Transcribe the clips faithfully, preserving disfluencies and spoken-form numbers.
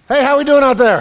Hey, how we doing out there?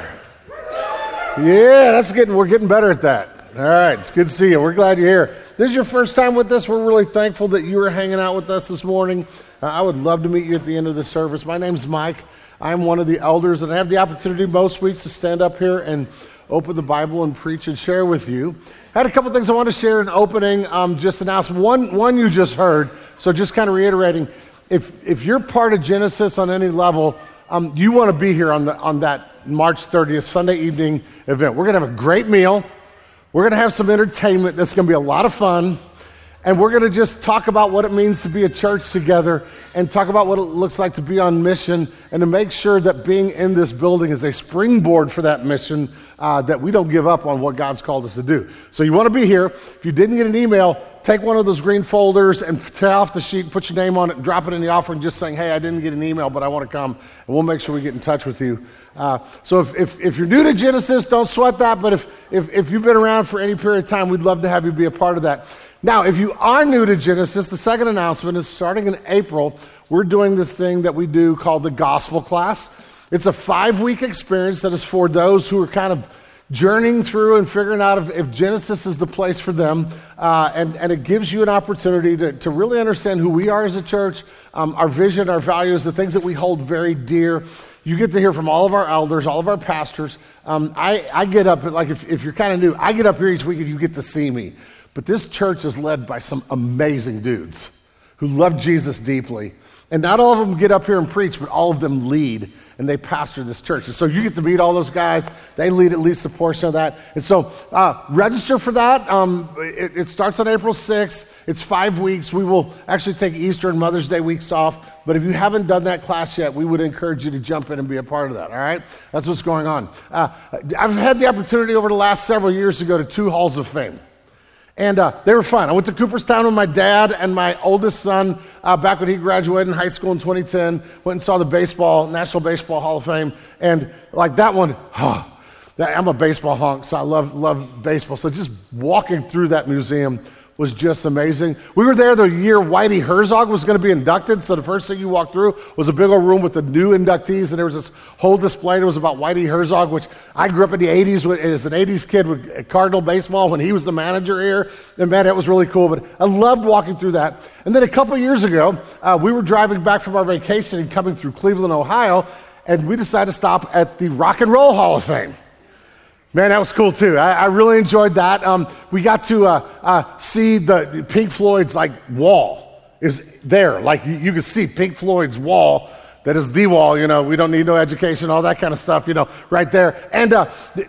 Yeah, that's getting, we're getting better at that. All right, it's good to see you. We're glad you're here. If this is your first time with us, we're really thankful that you are hanging out with us this morning. Uh, I would love to meet you at the end of the service. My name's Mike. I'm one of the elders, and I have the opportunity most weeks to stand up here and open the Bible and preach and share with you. I had a couple things I want to share in opening, um, just announce. One, one you just heard, so just kind of reiterating. If if you're part of Genesis on any level, um, you want to be here on the on that March thirtieth Sunday evening event. We're going to have a great meal. We're going to have some entertainment that's going to be a lot of fun. And we're going to just talk about what it means to be a church together and talk about what it looks like to be on mission and to make sure that being in this building is a springboard for that mission, uh, that we don't give up on what God's called us to do. So you want to be here. If you didn't get an email, take one of those green folders and tear off the sheet, put your name on it, and drop it in the offering just saying, hey, I didn't get an email, but I want to come. And we'll make sure we get in touch with you. Uh, so if, if, if you're new to Genesis, don't sweat that. But if, if, if you've been around for any period of time, we'd love to have you be a part of that. Now, if you are new to Genesis, the second announcement is starting in April, we're doing this thing that we do called the Gospel Class. It's a five-week experience that is for those who are kind of journeying through and figuring out if, if Genesis is the place for them. Uh, and, and it gives you an opportunity to, to really understand who we are as a church, um, our vision, our values, the things that we hold very dear. You get to hear from all of our elders, all of our pastors. Um, I, I get up, like if, if you're kind of new, I get up here each week and you get to see me. But this church is led by some amazing dudes who love Jesus deeply. And not all of them get up here and preach, but all of them lead, and they pastor this church. And so you get to meet all those guys. They lead at least a portion of that. And so uh, register for that. Um, it, it starts on April sixth. It's five weeks. We will actually take Easter and Mother's Day weeks off. But if you haven't done that class yet, we would encourage you to jump in and be a part of that, all right? That's what's going on. Uh, I've had the opportunity over the last several years to go to two halls of fame. And uh, they were fun. I went to Cooperstown with my dad and my oldest son uh, back when he graduated in high school in twenty ten. Went and saw the baseball, National Baseball Hall of Fame. And like that one, oh, that, I'm a baseball honk, so I love, love baseball. So just walking through that museum was just amazing. We were there the year Whitey Herzog was going to be inducted, so the first thing you walked through was a big old room with the new inductees, and there was this whole display that was about Whitey Herzog, which I grew up in the eighties with, as an eighties kid with Cardinal baseball when he was the manager here, and man, that was really cool, but I loved walking through that. And then a couple years ago, uh, we were driving back from our vacation and coming through Cleveland, Ohio, and we decided to stop at the Rock and Roll Hall of Fame. Man, that was cool too. I, I really enjoyed that. Um, we got to uh, uh, see the Pink Floyd's like wall is there. Like you, you can see Pink Floyd's wall. That is the wall. You know, we don't need no education, all that kind of stuff. You know, right there. And uh,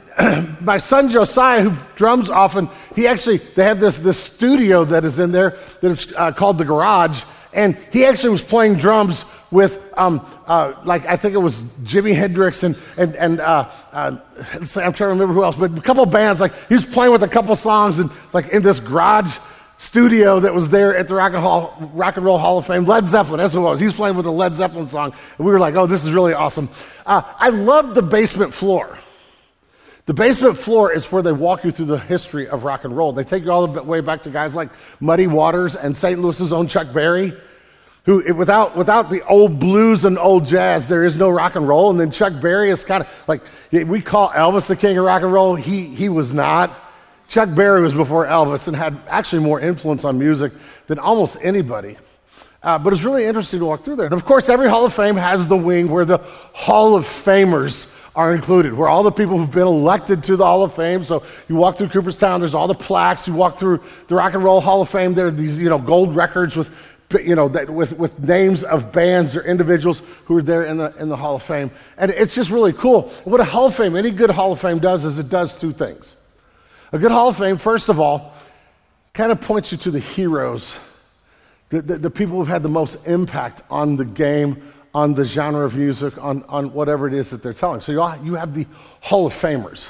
my son Josiah, who drums often, he actually they have this this studio that is in there that is uh, called the Garage, and he actually was playing drums with, um, uh, like, I think it was Jimi Hendrix and, and, and uh, uh, I'm trying to remember who else, but a couple bands, like, he was playing with a couple songs and, like, in this garage studio that was there at the Rock and, Hall, Rock and Roll Hall of Fame. Led Zeppelin, that's what it was. He was playing with a Led Zeppelin song, and we were like, oh, this is really awesome. Uh, I love the basement floor. The basement floor is where they walk you through the history of rock and roll. They take you all the way back to guys like Muddy Waters and Saint Louis's own Chuck Berry, who without without the old blues and old jazz, there is no rock and roll. And then Chuck Berry is kind of like, we call Elvis the king of rock and roll. He he was not. Chuck Berry was before Elvis and had actually more influence on music than almost anybody. Uh, but it's really interesting to walk through there. And of course, every Hall of Fame has the wing where the Hall of Famers are included, where all the people who've been elected to the Hall of Fame. So you walk through Cooperstown, there's all the plaques. You walk through the Rock and Roll Hall of Fame, there are these, you know, gold records with you know, that with, with names of bands or individuals who are there in the in the Hall of Fame. And it's just really cool. What a Hall of Fame, any good Hall of Fame does is it does two things. A good Hall of Fame, first of all, kind of points you to the heroes, the, the, the people who've had the most impact on the game, on the genre of music, on, on whatever it is that they're telling. So you, all, you have the Hall of Famers.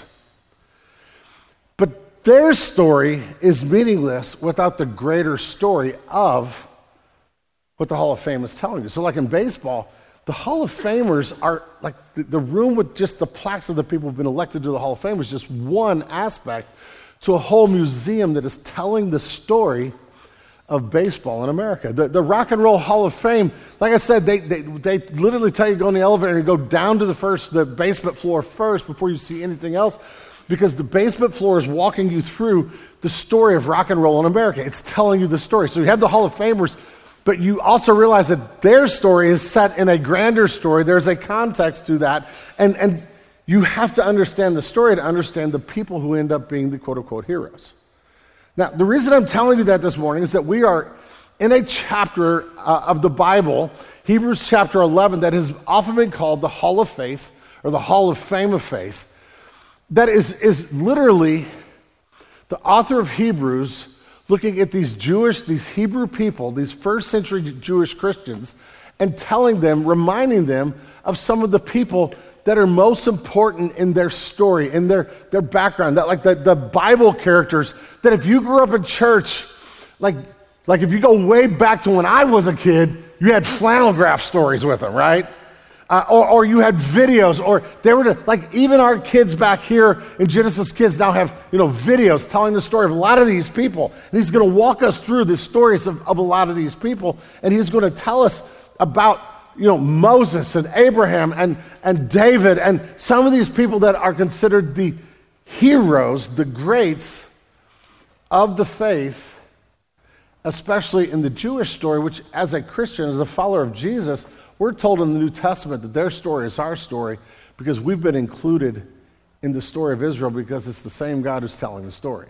But their story is meaningless without the greater story of what the Hall of Fame is telling you. So like in baseball, the Hall of Famers are like the, the room with just the plaques of the people who've been elected to the Hall of Fame is just one aspect to a whole museum that is telling the story of baseball in America. The, the Rock and Roll Hall of Fame, like I said, they, they, they literally tell you to go in the elevator and go down to the first, the basement floor first before you see anything else, because the basement floor is walking you through the story of rock and roll in America. It's telling you the story. So you have the Hall of Famers, but you also realize that their story is set in a grander story. There's a context to that, and, and you have to understand the story to understand the people who end up being the quote-unquote heroes. Now, the reason I'm telling you that this morning is that we are in a chapter uh, of the Bible, Hebrews chapter eleven, that has often been called the Hall of Faith or the Hall of Fame of Faith, that is, is literally the author of Hebrews looking at these Jewish, these Hebrew people, these first century Jewish Christians, and telling them, reminding them of some of the people that are most important in their story, in their, their background, that like the, the Bible characters, that if you grew up in church, like, like if you go way back to when I was a kid, you had flannel graph stories with them, right? Uh, or, or you had videos, or they were to, like even our kids back here in Genesis Kids now have, you know, videos telling the story of a lot of these people. And he's going to walk us through the stories of, of a lot of these people, and he's going to tell us about, you know, Moses and Abraham and, and David and some of these people that are considered the heroes, the greats of the faith, especially in the Jewish story, which as a Christian, as a follower of Jesus, we're told in the New Testament that their story is our story because we've been included in the story of Israel because it's the same God who's telling the story.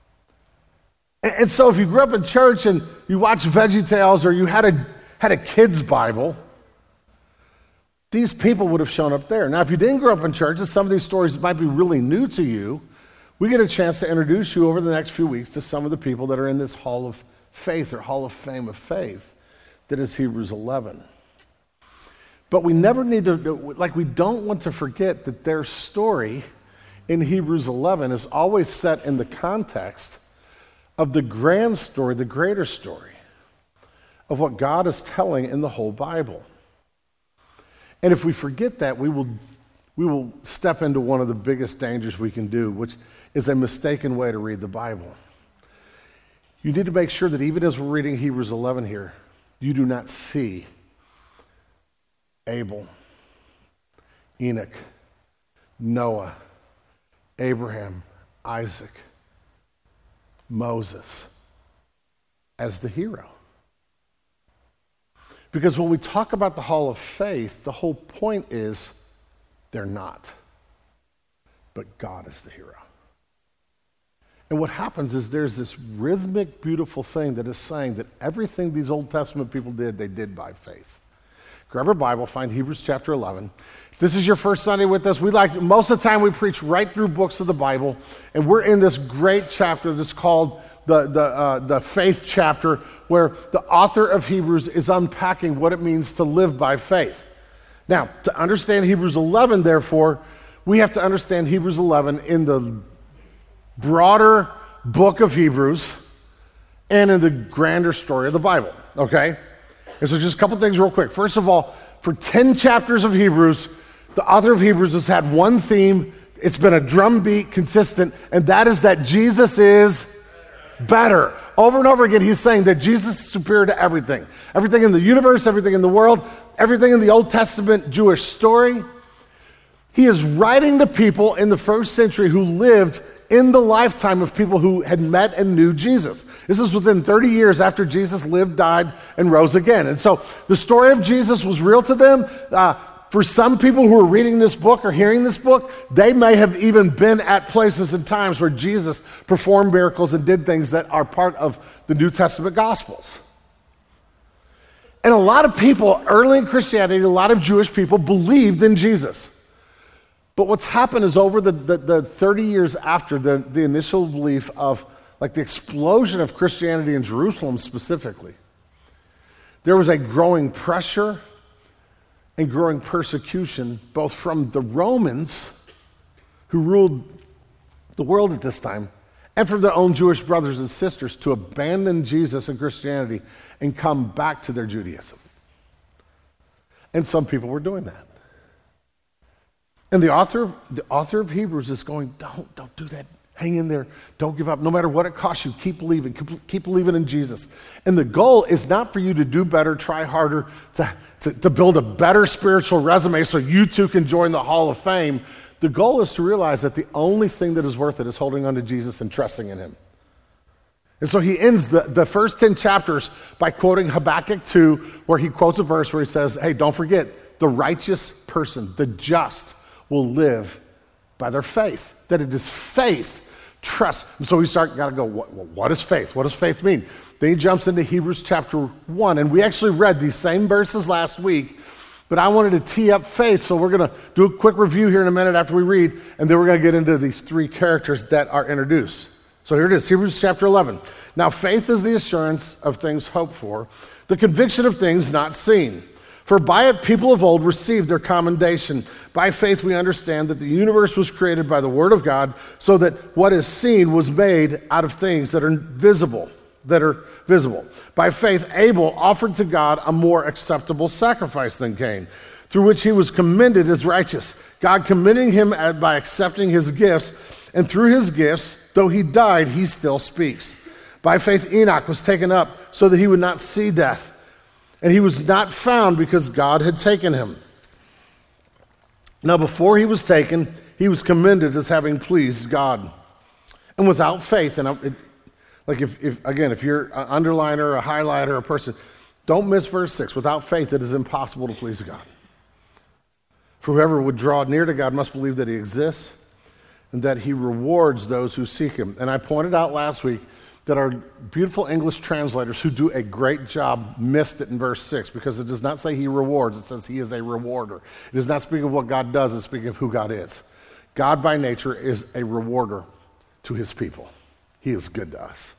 And, and so if you grew up in church and you watched VeggieTales or you had a, had a kid's Bible, these people would have shown up there. Now, if you didn't grow up in church, and some of these stories might be really new to you, we get a chance to introduce you over the next few weeks to some of the people that are in this Hall of Faith or Hall of Fame of Faith that is Hebrews eleven. But we never need to, like we don't want to forget that their story in Hebrews eleven is always set in the context of the grand story, the greater story of what God is telling in the whole Bible. And if we forget that, we will we will step into one of the biggest dangers we can do, which is a mistaken way to read the Bible. You need to make sure that even as we're reading Hebrews eleven here, you do not see Abel, Enoch, Noah, Abraham, Isaac, Moses as the hero. Because when we talk about the Hall of Faith, the whole point is they're not. But God is the hero. And what happens is there's this rhythmic, beautiful thing that is saying that everything these Old Testament people did, they did by faith. Grab our Bible, find Hebrews chapter eleven. If this is your first Sunday with us, we like, most of the time we preach right through books of the Bible, and we're in this great chapter that's called the, the, uh, the faith chapter, where the author of Hebrews is unpacking what it means to live by faith. Now, to understand Hebrews eleven, therefore, we have to understand Hebrews eleven in the broader book of Hebrews and in the grander story of the Bible, okay? And so just a couple things real quick. First of all, for ten chapters of Hebrews, the author of Hebrews has had one theme. It's been a drumbeat, consistent, and that is that Jesus is better. Over and over again, he's saying that Jesus is superior to everything. Everything in the universe, everything in the world, everything in the Old Testament Jewish story. He is writing to people in the first century who lived in the lifetime of people who had met and knew Jesus. This is within thirty years after Jesus lived, died, and rose again. And so the story of Jesus was real to them. Uh, for some people who are reading this book or hearing this book, they may have even been at places and times where Jesus performed miracles and did things that are part of the New Testament Gospels. And a lot of people, early in Christianity, a lot of Jewish people believed in Jesus. But what's happened is over the, the, the thirty years after the, the initial belief of like the explosion of Christianity in Jerusalem specifically, there was a growing pressure and growing persecution both from the Romans who ruled the world at this time and from their own Jewish brothers and sisters to abandon Jesus and Christianity and come back to their Judaism. And some people were doing that. And the author, the author of Hebrews is going, don't, don't do that Hang in there. Don't give up. No matter what it costs you, keep believing. Keep, keep believing in Jesus. And the goal is not for you to do better, try harder, to, to, to build a better spiritual resume so you too can join the Hall of Fame. The goal is to realize that the only thing that is worth it is holding on to Jesus and trusting in him. And so he ends the, the first ten chapters by quoting Habakkuk two, where he quotes a verse where he says, hey, don't forget, the righteous person, the just, will live by their faith. That it is faith, trust. And so we start, got to go, what, what is faith? What does faith mean? Then he jumps into Hebrews chapter one, and we actually read these same verses last week, but I wanted to tee up faith, so we're going to do a quick review here in a minute after we read, and then we're going to get into these three characters that are introduced. So here it is, Hebrews chapter eleven. Now faith is the assurance of things hoped for, the conviction of things not seen. For by it people of old received their commendation. By faith we understand that the universe was created by the word of God, so that what is seen was made out of things that are visible, that are visible. By faith Abel offered to God a more acceptable sacrifice than Cain, through which he was commended as righteous, God commending him by accepting his gifts, and through his gifts, though he died, he still speaks. By faith Enoch was taken up so that he would not see death, and he was not found because God had taken him. Now before he was taken, he was commended as having pleased God. And without faith, and it, like if, if again, if you're an underliner, a highlighter, a person, don't miss verse six. Without faith, it is impossible to please God. For whoever would draw near to God must believe that he exists and that he rewards those who seek him. And I pointed out last week that our beautiful English translators who do a great job missed it in verse six, because it does not say he rewards, it says he is a rewarder. It is not speaking of what God does, it's speaking of who God is. God by nature is a rewarder to his people. He is good to us.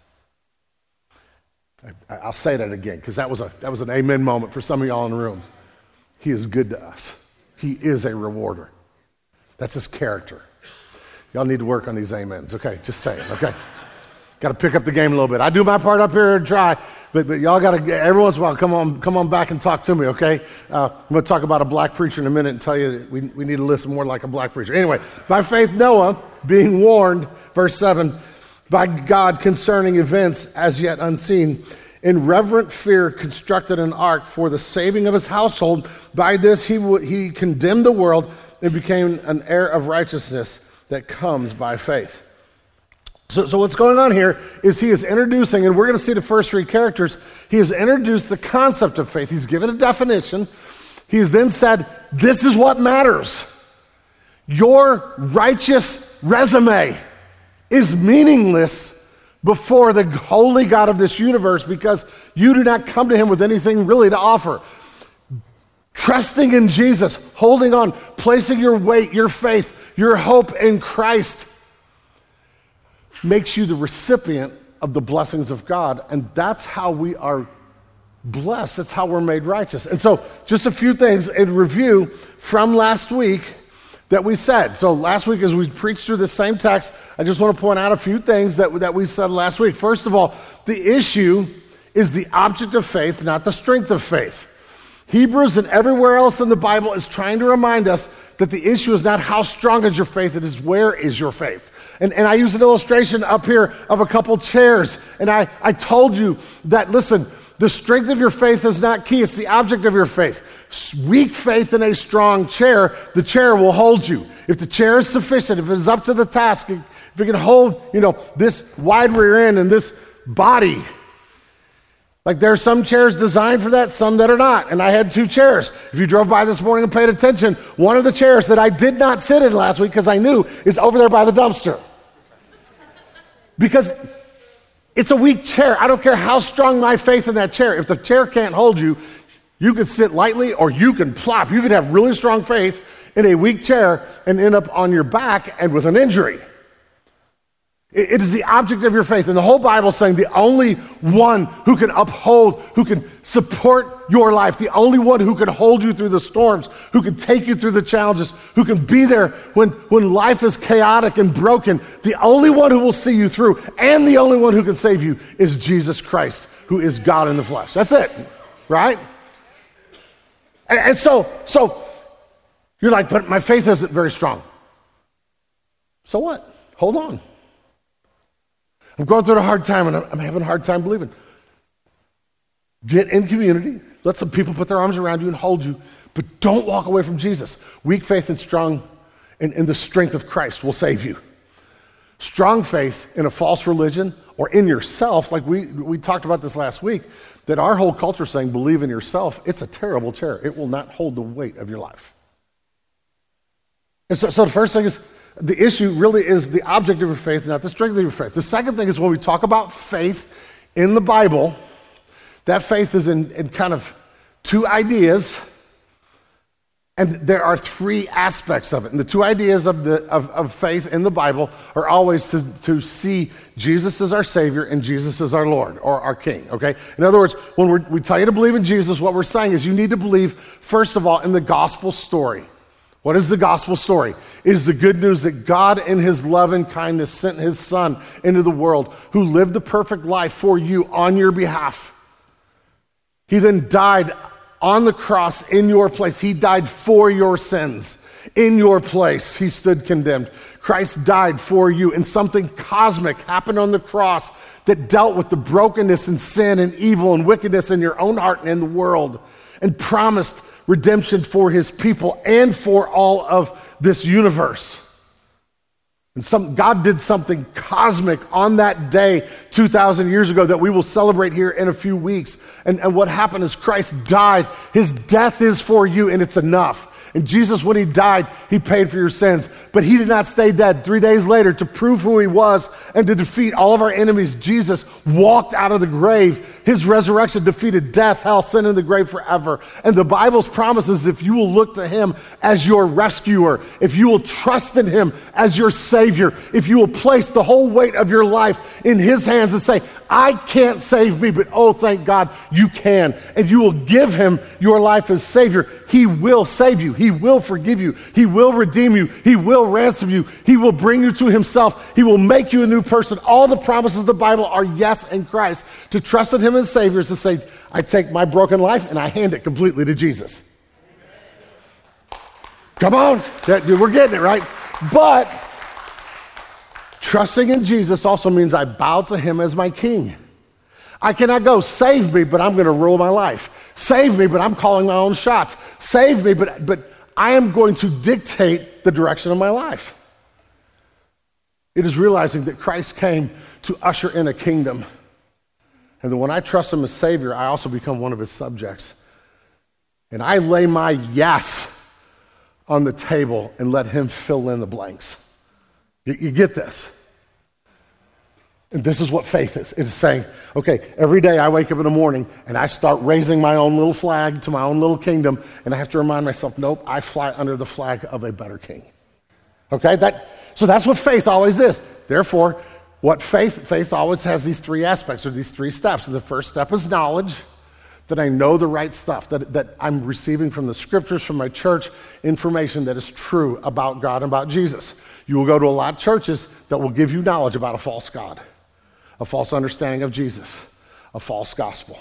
I, I'll say that again, because that was a that was an amen moment for some of y'all in the room. He is good to us. He is a rewarder. That's his character. Y'all need to work on these amens, okay? Just saying, okay? Got to pick up the game a little bit. I do my part up here and try, but, but y'all got to, every once in a while, come on come on back and talk to me, okay? Uh, I'm going to talk about a black preacher in a minute and tell you we, we need to listen more like a black preacher. Anyway, by faith Noah, being warned, verse seven, by God concerning events as yet unseen, in reverent fear constructed an ark for the saving of his household. By this he w- he condemned the world and became an heir of righteousness that comes by faith. So, so what's going on here is he is introducing, and we're going to see the first three characters, he has introduced the concept of faith. He's given a definition. He has then said, this is what matters. Your righteous resume is meaningless before the holy God of this universe, because you do not come to him with anything really to offer. Trusting in Jesus, holding on, placing your weight, your faith, your hope in Christ makes you the recipient of the blessings of God, and that's how we are blessed. That's how we're made righteous. And so just a few things in review from last week that we said. So last week, as we preached through the same text, I just want to point out a few things that, that we said last week. First of all, the issue is the object of faith, not the strength of faith. Hebrews and everywhere else in the Bible is trying to remind us that the issue is not how strong is your faith, it is where is your faith. And, and I used an illustration up here of a couple chairs, and I, I told you that, listen, the strength of your faith is not key, it's the object of your faith. Weak faith in a strong chair, the chair will hold you. If the chair is sufficient, if it is up to the task, if it can hold, you know, this wide rear end and this body. Like there are some chairs designed for that, some that are not. And I had two chairs. If you drove by this morning and paid attention, one of the chairs that I did not sit in last week because I knew is over there by the dumpster. Because it's a weak chair. I don't care how strong my faith in that chair. If the chair can't hold you, you can sit lightly or you can plop. You can have really strong faith in a weak chair and end up on your back and with an injury. It is the object of your faith. And the whole Bible is saying the only one who can uphold, who can support your life, the only one who can hold you through the storms, who can take you through the challenges, who can be there when, when life is chaotic and broken, the only one who will see you through and the only one who can save you is Jesus Christ, who is God in the flesh. That's it, right? And, and so, so you're like, but my faith isn't very strong. So what? Hold on. I'm going through a hard time and I'm, I'm having a hard time believing. Get in community. Let some people put their arms around you and hold you, but don't walk away from Jesus. Weak faith and strong in, in the strength of Christ will save you. Strong faith in a false religion or in yourself, like we, we talked about this last week, that our whole culture is saying believe in yourself, it's a terrible chair. It will not hold the weight of your life. And so, so the first thing is, the issue really is the object of your faith, not the strength of your faith. The second thing is when we talk about faith in the Bible, that faith is in, in kind of two ideas, and there are three aspects of it. And the two ideas of, the, of, of faith in the Bible are always to, to see Jesus as our Savior and Jesus as our Lord or our King, okay? In other words, when we're, we tell you to believe in Jesus, what we're saying is you need to believe, first of all, in the gospel story. What is the gospel story? It is the good news that God in his love and kindness sent his Son into the world who lived the perfect life for you on your behalf. He then died on the cross in your place. He died for your sins. In your place, he stood condemned. Christ died for you, and something cosmic happened on the cross that dealt with the brokenness and sin and evil and wickedness in your own heart and in the world, and promised redemption for his people and for all of this universe. And some, God did something cosmic on that day two thousand years ago that we will celebrate here in a few weeks. And, and what happened is Christ died. His death is for you, and it's enough. And Jesus, when he died, he paid for your sins. But he did not stay dead. Three days later, to prove who he was and to defeat all of our enemies, Jesus walked out of the grave. His resurrection defeated death, hell, sin, and the grave forever. And the Bible's promise is if you will look to him as your rescuer, if you will trust in him as your Savior, if you will place the whole weight of your life in his hands and say, I can't save me, but oh, thank God you can. And you will give him your life as Savior. He will save you. He will forgive you. He will redeem you. He will ransom you. He will bring you to himself. He will make you a new person. All the promises of the Bible are yes in Christ. To trust in him as Savior is to say, I take my broken life and I hand it completely to Jesus. Come on. We're getting it, right? But trusting in Jesus also means I bow to him as my king. I cannot go, save me, but I'm going to rule my life. Save me, but I'm calling my own shots. Save me, but, but I am going to dictate the direction of my life. It is realizing that Christ came to usher in a kingdom. And that when I trust him as Savior, I also become one of his subjects. And I lay my yes on the table and let him fill in the blanks. You, you get this? And this is what faith is. It is saying, okay, every day I wake up in the morning and I start raising my own little flag to my own little kingdom, and I have to remind myself, nope, I fly under the flag of a better king. Okay? That, so that's what faith always is. Therefore, what faith, faith always has these three aspects or these three steps. So the first step is knowledge, that I know the right stuff, that, that I'm receiving from the scriptures, from my church, information that is true about God and about Jesus. You will go to a lot of churches that will give you knowledge about a false God, a false understanding of Jesus, a false gospel.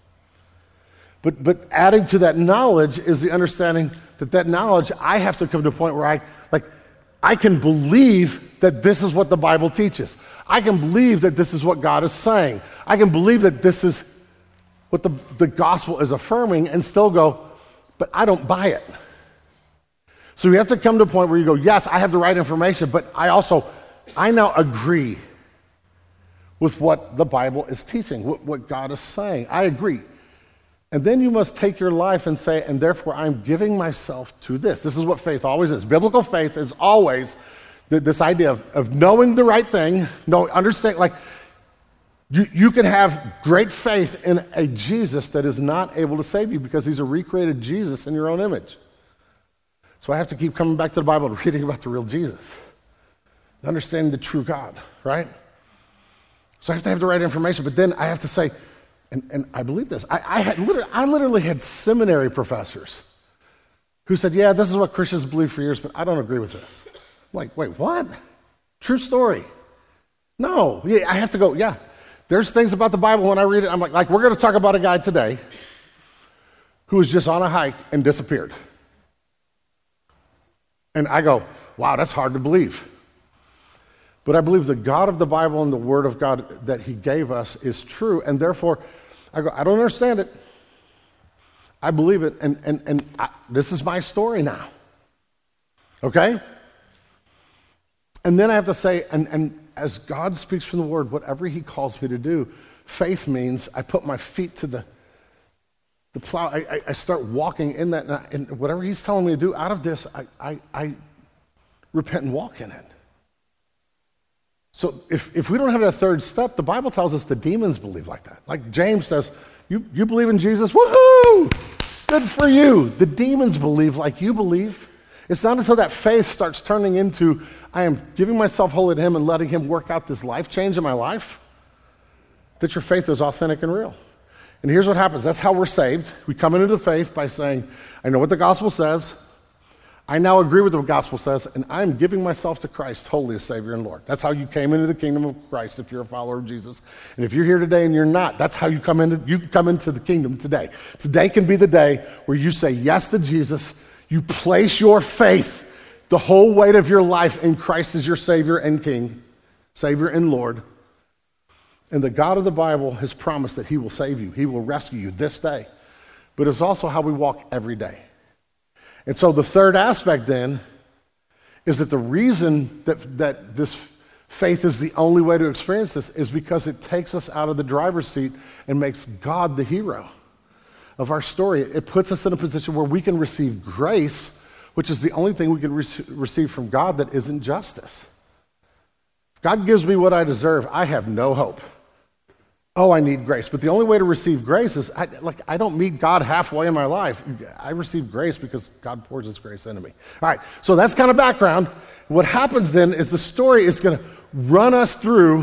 But but adding to that knowledge is the understanding that that knowledge, I have to come to a point where I, like, I can believe that this is what the Bible teaches. I can believe that this is what God is saying. I can believe that this is what the, the gospel is affirming and still go, but I don't buy it. So you have to come to a point where you go, yes, I have the right information, but I also, I now agree with what the Bible is teaching, what, what God is saying. I agree. And then you must take your life and say, and therefore I'm giving myself to this. This is what faith always is. Biblical faith is always th- this idea of, of knowing the right thing, know, understand, like, you, you can have great faith in a Jesus that is not able to save you because he's a recreated Jesus in your own image. So I have to keep coming back to the Bible and reading about the real Jesus, understanding the true God, right? So I have to have the right information, but then I have to say, and, and I believe this, I, I, had literally, I literally had seminary professors who said, yeah, this is what Christians believe for years, but I don't agree with this. I'm like, wait, what? True story. No, yeah, I have to go, yeah. There's things about the Bible when I read it, I'm like, like we're going to talk about a guy today who was just on a hike and disappeared. And I go, wow, that's hard to believe. But I believe the God of the Bible and the Word of God that he gave us is true, and therefore, I go, I don't understand it. I believe it, and, and, and I, this is my story now. Okay? And then I have to say, and, and as God speaks from the Word, whatever he calls me to do, faith means I put my feet to the, the plow. I, I, I start walking in that, and, I, and whatever he's telling me to do out of this, I, I, I repent and walk in it. So if, if we don't have that third step, the Bible tells us the demons believe like that. Like James says, you, you believe in Jesus? Woohoo! Good for you. The demons believe like you believe. It's not until that faith starts turning into, I am giving myself wholly to him and letting him work out this life change in my life, that your faith is authentic and real. And here's what happens. That's how we're saved. We come into the faith by saying, I know what the gospel says. I now agree with what the gospel says, and I'm giving myself to Christ wholly as Savior and Lord. That's how you came into the kingdom of Christ if you're a follower of Jesus. And if you're here today and you're not, that's how you come into you come into the kingdom today. Today can be the day where you say yes to Jesus. You place your faith, the whole weight of your life in Christ as your Savior and King, Savior and Lord. And the God of the Bible has promised that he will save you. He will rescue you this day. But it's also how we walk every day. And so the third aspect then is that the reason that, that this faith is the only way to experience this is because it takes us out of the driver's seat and makes God the hero of our story. It puts us in a position where we can receive grace, which is the only thing we can re- receive from God that isn't justice. If God gives me what I deserve, I have no hope. Oh, I need grace. But the only way to receive grace is, I, like, I don't meet God halfway in my life. I receive grace because God pours his grace into me. All right, so that's kind of background. What happens then is the story is going to run us through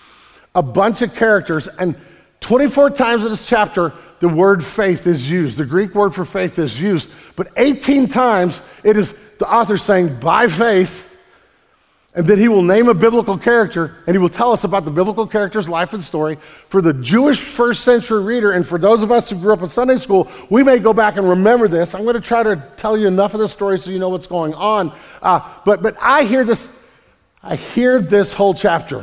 a bunch of characters, and twenty-four times in this chapter, the word faith is used. The Greek word for faith is used. But eighteen times, it is the author saying, by faith. And then he will name a biblical character, and he will tell us about the biblical character's life and story. For the Jewish first century reader, and for those of us who grew up in Sunday school, we may go back and remember this. I'm going to try to tell you enough of the story so you know what's going on. Uh, but but I hear this, I hear this whole chapter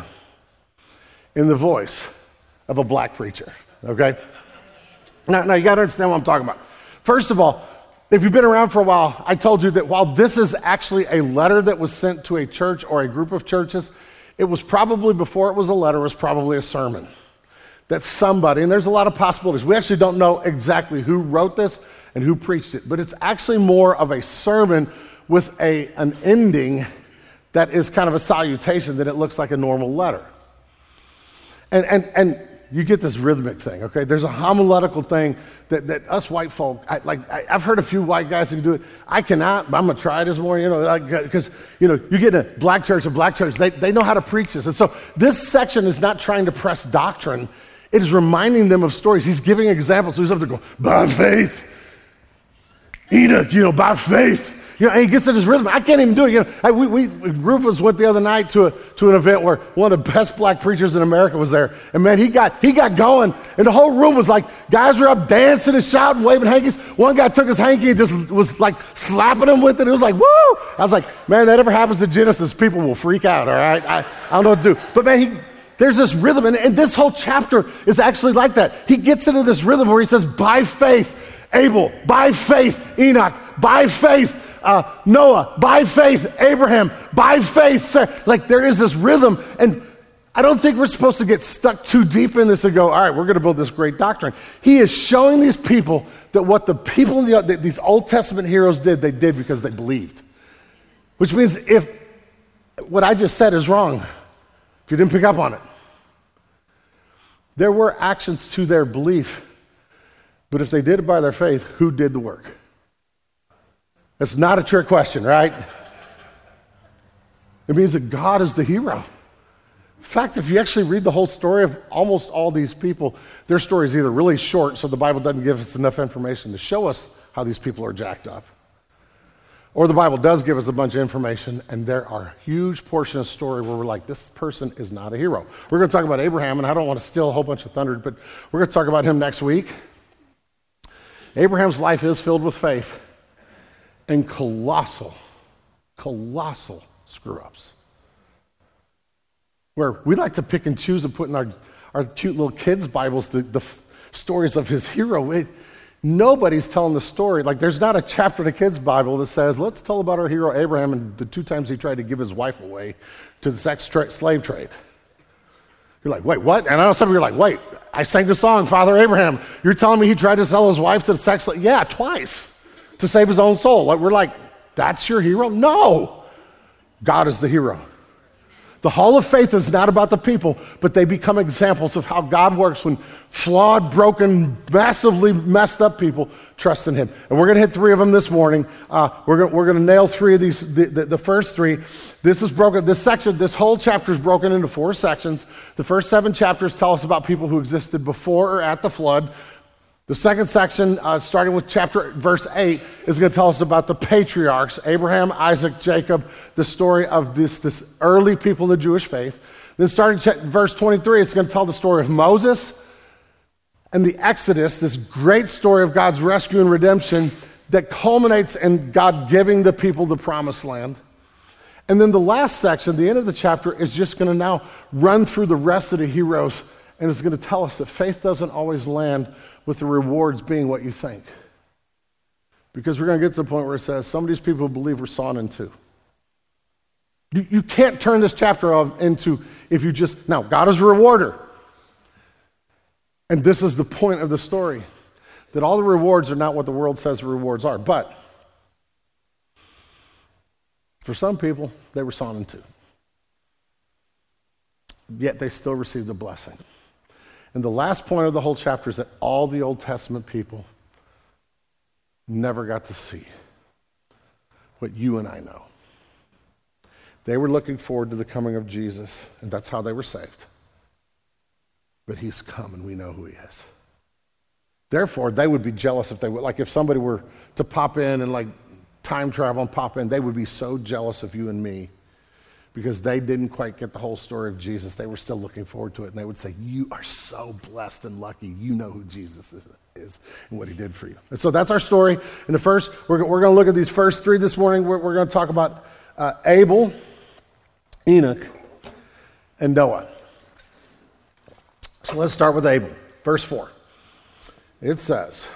in the voice of a black preacher. Okay? Now, now you got to understand what I'm talking about. First of all, if you've been around for a while, I told you that while this is actually a letter that was sent to a church or a group of churches, it was probably, before it was a letter, it was probably a sermon. That somebody, and there's a lot of possibilities. We actually don't know exactly who wrote this and who preached it, but it's actually more of a sermon with a, an ending that is kind of a salutation than it looks like a normal letter. And, and, and you get this rhythmic thing, okay? There's a homiletical thing that, that us white folk, I, like I, I've heard a few white guys who can do it. I cannot, but I'm going to try this morning, you know, because, you know, you get in a black church, a black church, they, they know how to preach this. And so this section is not trying to press doctrine. It is reminding them of stories. He's giving examples. So he's up there going, by faith, Enoch, you know, by faith. You know, and he gets in his rhythm. I can't even do it. You know, I, we, we, Rufus went the other night to a, to an event where one of the best black preachers in America was there. And man, he got he got going. And the whole room was like, guys were up dancing and shouting, waving hankies. One guy took his hanky and just was like slapping him with it. It was like, woo! I was like, man, that ever happens to Genesis, people will freak out, all right? I, I don't know what to do. But man, he, there's this rhythm. And, and this whole chapter is actually like that. He gets into this rhythm where he says, by faith, Abel, by faith, Enoch, by faith, Uh, Noah, by faith, Abraham, by faith, Sarah. Like there is this rhythm, and I don't think we're supposed to get stuck too deep in this and go, all right, we're going to build this great doctrine. He is showing these people that what the people in the, that these Old Testament heroes did, they did because they believed. Which means if what I just said is wrong, if you didn't pick up on it, there were actions to their belief, but if they did it by their faith, who did the work? That's not a trick question, right? It means that God is the hero. In fact, if you actually read the whole story of almost all these people, their story is either really short, so the Bible doesn't give us enough information to show us how these people are jacked up, or the Bible does give us a bunch of information, and there are huge portions of the story where we're like, this person is not a hero. We're going to talk about Abraham, and I don't want to steal a whole bunch of thunder, but we're going to talk about him next week. Abraham's life is filled with faith and colossal, colossal screw-ups. where we like to pick and choose and put in our, our cute little kids' Bibles the, the f- stories of his hero. It, nobody's telling the story. Like, there's not a chapter in the kids' Bible that says, let's tell about our hero Abraham and the two times he tried to give his wife away to the sex tra- slave trade. You're like, wait, what? And I know some of you are like, wait, I sang the song, Father Abraham. You're telling me he tried to sell his wife to the sex slave? Yeah, twice, to save his own soul. Like, we're like, that's your hero? No. God is the hero. The Hall of Faith is not about the people, but they become examples of how God works when flawed, broken, massively messed up people trust in him. And we're going to hit three of them this morning. Uh, we're going we're going to nail three of these, the, the, the first three. This is broken, this section, this whole chapter is broken into four sections. The first seven chapters tell us about people who existed before or at the flood. The second section, uh, starting with chapter verse eight, is going to tell us about the patriarchs, Abraham, Isaac, Jacob, the story of this, this early people in the Jewish faith. Then starting ch- verse twenty-three, it's going to tell the story of Moses and the Exodus, this great story of God's rescue and redemption that culminates in God giving the people the promised land. And then the last section, the end of the chapter, is just going to now run through the rest of the heroes, and it's going to tell us that faith doesn't always land with the rewards being what you think. Because we're going to get to the point where it says, some of these people believe we're sawn in two. You, you can't turn this chapter of, into, if you just, now, God is a rewarder. And this is the point of the story, that all the rewards are not what the world says the rewards are. But for some people, they were sawn in two. Yet they still received the blessing. And the last point of the whole chapter is that all the Old Testament people never got to see what you and I know. They were looking forward to the coming of Jesus, and that's how they were saved. But he's come, and we know who he is. Therefore, they would be jealous if they would, like if somebody were to pop in and like time travel and pop in, they would be so jealous of you and me because they didn't quite get the whole story of Jesus. They were still looking forward to it, and they would say, you are so blessed and lucky. You know who Jesus is, is and what he did for you. And so that's our story. In the first, we're, we're going to look at these first three this morning. We're, we're going to talk about uh, Abel, Enoch, and Noah. So let's start with Abel. Verse four. It says,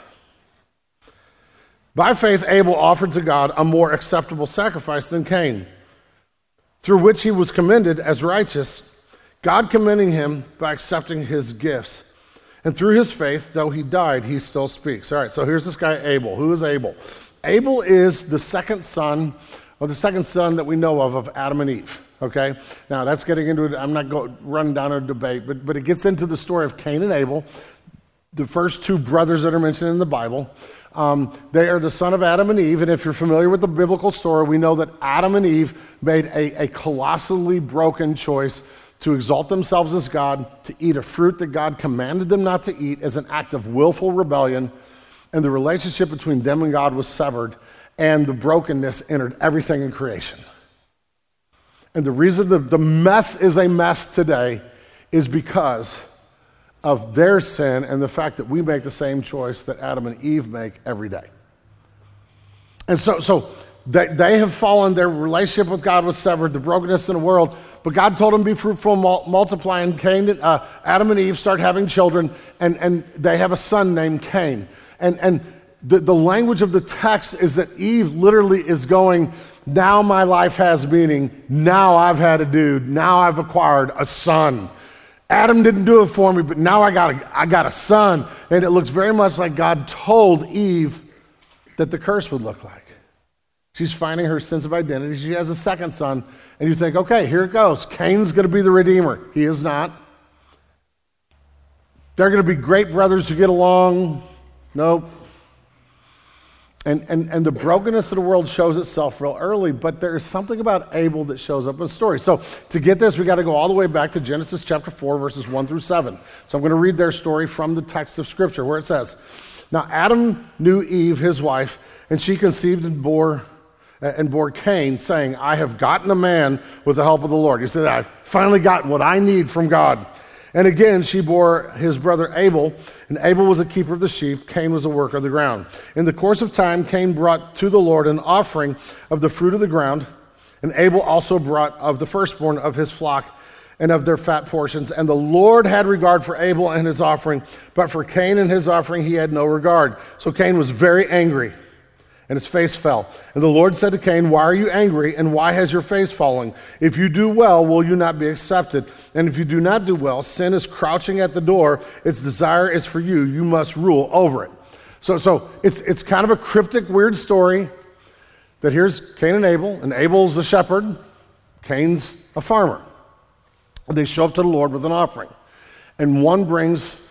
by faith Abel offered to God a more acceptable sacrifice than Cain, through which he was commended as righteous, God commending him by accepting his gifts. And through his faith, though he died, he still speaks. All right, so here's this guy Abel. Who is Abel? Abel is the second son, or the second son that we know of, of Adam and Eve. Okay? Now, that's getting into it. I'm not going running down a debate, but, but it gets into the story of Cain and Abel, the first two brothers that are mentioned in the Bible. Um, they are the son of Adam and Eve, and if you're familiar with the biblical story, we know that Adam and Eve made a, a colossally broken choice to exalt themselves as God, to eat a fruit that God commanded them not to eat as an act of willful rebellion, and the relationship between them and God was severed, and the brokenness entered everything in creation. And the reason the, the mess is a mess today is because of their sin and the fact that we make the same choice that Adam and Eve make every day. And so so they, they have fallen, their relationship with God was severed, the brokenness in the world, but God told them to be fruitful and mul- multiply, and Cain, uh, Adam and Eve start having children, and, and they have a son named Cain. And, and the, the language of the text is that Eve literally is going, now my life has meaning, now I've had a dude, now I've acquired a son. Adam didn't do it for me, but now I got a, I got a son. And it looks very much like God told Eve that the curse would look like. She's finding her sense of identity. She has a second son. And you think, okay, here it goes. Cain's going to be the redeemer. He is not. They're going to be great brothers who get along. Nope. And, and, and the brokenness of the world shows itself real early, but there is something about Abel that shows up in the story. So to get this, we got to go all the way back to Genesis chapter four, verses one through seven. So I'm going to read their story from the text of Scripture, where it says, now Adam knew Eve, his wife, and she conceived and bore and bore Cain, saying, I have gotten a man with the help of the Lord. He said, I finally got what I need from God. And again, she bore his brother Abel, and Abel was a keeper of the sheep, Cain was a worker of the ground. In the course of time, Cain brought to the Lord an offering of the fruit of the ground, and Abel also brought of the firstborn of his flock and of their fat portions. And the Lord had regard for Abel and his offering, but for Cain and his offering he had no regard. So Cain was very angry, and his face fell. And the Lord said to Cain, why are you angry, and why has your face fallen? If you do well, will you not be accepted? And if you do not do well, sin is crouching at the door. Its desire is for you. You must rule over it. So, so it's it's kind of a cryptic, weird story that here's Cain and Abel, and Abel's a shepherd, Cain's a farmer. And they show up to the Lord with an offering. And one brings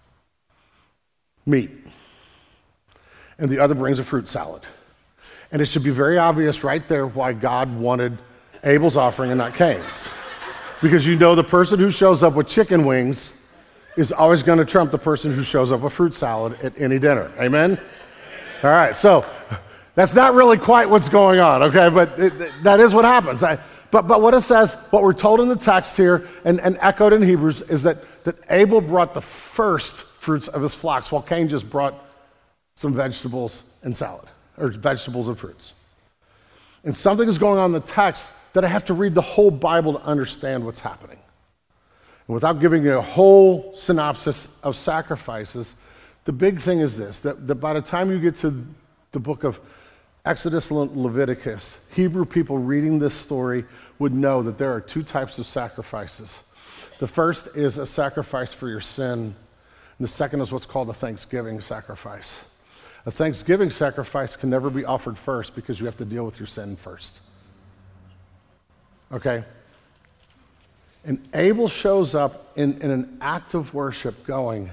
meat, and the other brings a fruit salad. And it should be very obvious right there why God wanted Abel's offering and not Cain's. Because you know the person who shows up with chicken wings is always going to trump the person who shows up with fruit salad at any dinner. Amen? All right, so that's not really quite what's going on, okay? But it, it, that is what happens. I, but, but what it says, what we're told in the text here and, and echoed in Hebrews is that, that Abel brought the first fruits of his flocks while Cain just brought some vegetables and salad, or vegetables and fruits. And something is going on in the text that I have to read the whole Bible to understand what's happening. And without giving you a whole synopsis of sacrifices, the big thing is this, that, that by the time you get to the book of Exodus and Leviticus, Hebrew people reading this story would know that there are two types of sacrifices. The first is a sacrifice for your sin, and the second is what's called a thanksgiving sacrifice. A thanksgiving sacrifice can never be offered first because you have to deal with your sin first. Okay? And Abel shows up in, in an act of worship going,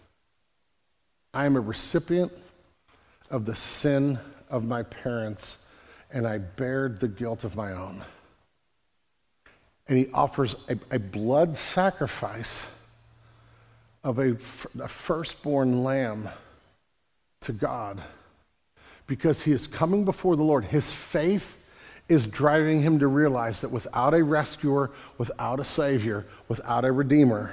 I am a recipient of the sin of my parents, and I bared the guilt of my own. And he offers a, a blood sacrifice of a, a firstborn lamb to God because he is coming before the Lord. His faith is driving him to realize that without a rescuer, without a savior, without a redeemer,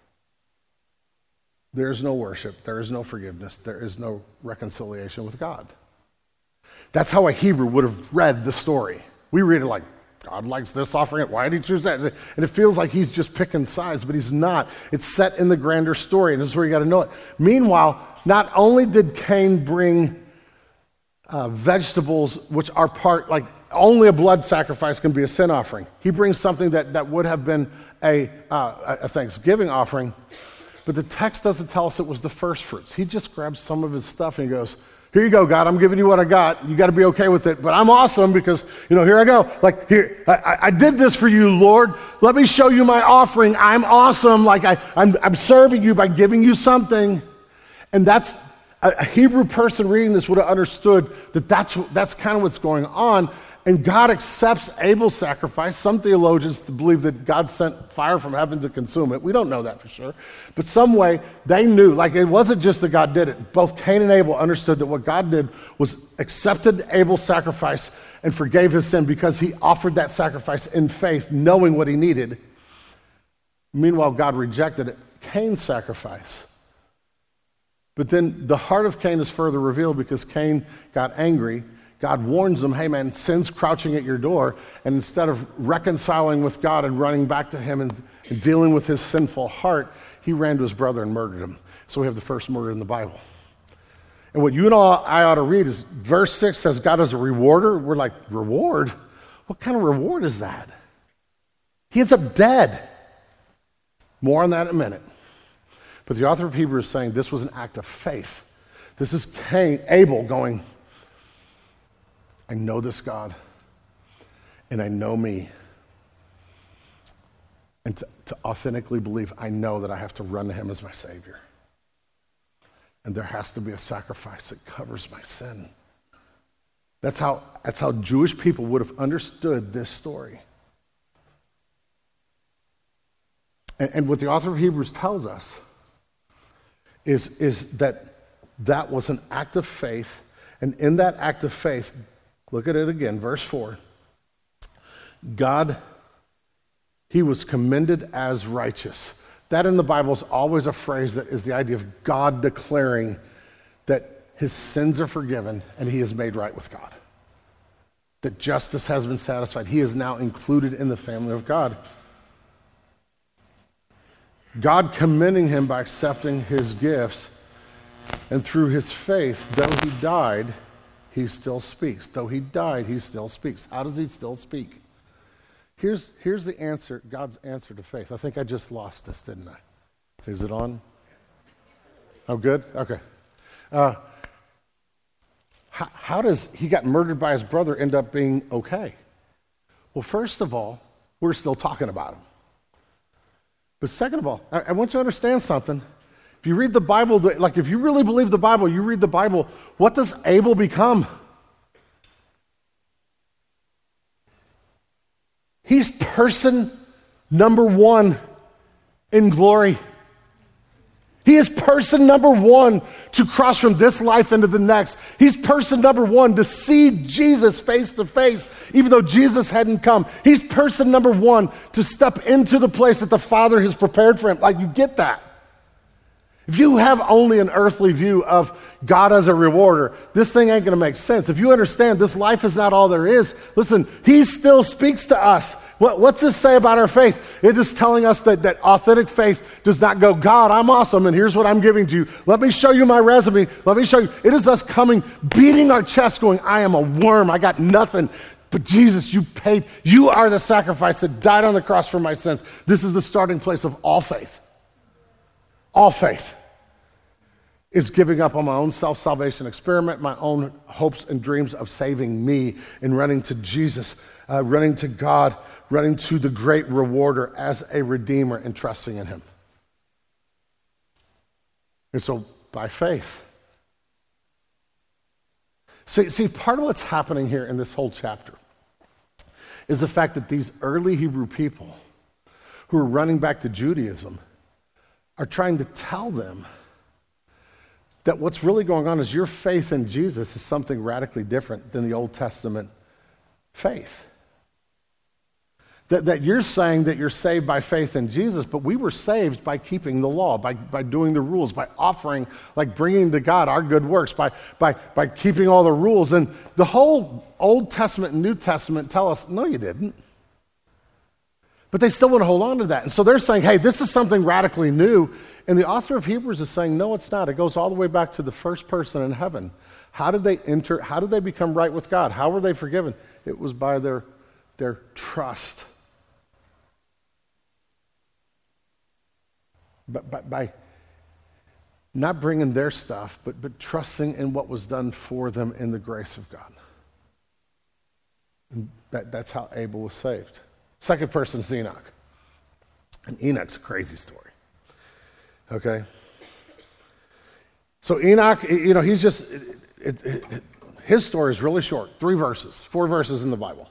there is no worship, there is no forgiveness, there is no reconciliation with God. That's how a Hebrew would have read the story. We read it like, God likes this offering, why did he choose that? And it feels like he's just picking sides, but he's not. It's set in the grander story, and this is where you got to know it. Meanwhile, not only did Cain bring uh, vegetables, which are part, like only a blood sacrifice can be a sin offering. He brings something that, that would have been a, uh, a Thanksgiving offering, but the text doesn't tell us it was the first fruits. He just grabs some of his stuff and he goes, here you go, God, I'm giving you what I got. You got to be okay with it, but I'm awesome because, you know, here I go. Like, here, I, I did this for you, Lord. Let me show you my offering. I'm awesome. Like, I, I'm, I'm serving you by giving you something. And that's, a, a Hebrew person reading this would have understood that that's, that's kind of what's going on. And God accepts Abel's sacrifice. Some theologians believe that God sent fire from heaven to consume it. We don't know that for sure. But some way, they knew. Like, it wasn't just that God did it. Both Cain and Abel understood that what God did was accepted Abel's sacrifice and forgave his sin because he offered that sacrifice in faith, knowing what he needed. Meanwhile, God rejected it, Cain's sacrifice. But then the heart of Cain is further revealed because Cain got angry. God warns him, hey man, sin's crouching at your door. And instead of reconciling with God and running back to him and, and dealing with his sinful heart, he ran to his brother and murdered him. So we have the first murder in the Bible. And what you and I ought to read is verse six says God is a rewarder. We're like, reward? What kind of reward is that? He ends up dead. More on that in a minute. But the author of Hebrews is saying this was an act of faith. This is Cain, Abel going, I know this God, and I know me. And to, to authentically believe, I know that I have to run to him as my Savior. And there has to be a sacrifice that covers my sin. That's how, that's how Jewish people would have understood this story. And, and what the author of Hebrews tells us is, is that that was an act of faith, and in that act of faith, look at it again, verse four. God, he was commended as righteous. That in the Bible is always a phrase that is the idea of God declaring that his sins are forgiven and he is made right with God. That justice has been satisfied. He is now included in the family of God. God commending him by accepting his gifts, and through his faith, though he died, he still speaks. Though he died, he still speaks. How does he still speak? Here's, here's the answer, God's answer to faith. I think I just lost this, didn't I? Is it on? Oh, good? Okay. Uh, how, how does he got murdered by his brother end up being okay? Well, first of all, we're still talking about him. But second of all, I, I want you to understand something. If you read the Bible, like if you really believe the Bible, you read the Bible, what does Abel become? He's person number one in glory. He is person number one to cross from this life into the next. He's person number one to see Jesus face to face, even though Jesus hadn't come. He's person number one to step into the place that the Father has prepared for him. Like, you get that. If you have only an earthly view of God as a rewarder, this thing ain't going to make sense. If you understand this life is not all there is, listen, he still speaks to us. What, what's this say about our faith? It is telling us that, that authentic faith does not go, God, I'm awesome, and here's what I'm giving to you. Let me show you my resume. Let me show you. It is us coming, beating our chest, going, I am a worm. I got nothing. But Jesus, you paid. You are the sacrifice that died on the cross for my sins. This is the starting place of all faith. All faith is giving up on my own self-salvation experiment, my own hopes and dreams of saving me, and running to Jesus, uh, running to God, running to the great rewarder as a redeemer and trusting in him. And so, by faith. See, see, part of what's happening here in this whole chapter is the fact that these early Hebrew people who are running back to Judaism are trying to tell them that what's really going on is your faith in Jesus is something radically different than the Old Testament faith. That, that you're saying that you're saved by faith in Jesus, but we were saved by keeping the law, by, by doing the rules, by offering, like bringing to God our good works, by, by, by keeping all the rules. And the whole Old Testament and New Testament tell us, no, you didn't. But they still want to hold on to that. And so they're saying, hey, this is something radically new. And the author of Hebrews is saying, no, it's not. It goes all the way back to the first person in heaven. How did they enter? How did they become right with God? How were they forgiven? It was by their, their trust. But by, by not bringing their stuff, but, but trusting in what was done for them in the grace of God. And that, that's how Abel was saved. Second person is Enoch. And Enoch's a crazy story. Okay? So Enoch, you know, he's just, it, it, it, his story is really short. Three verses, four verses in the Bible.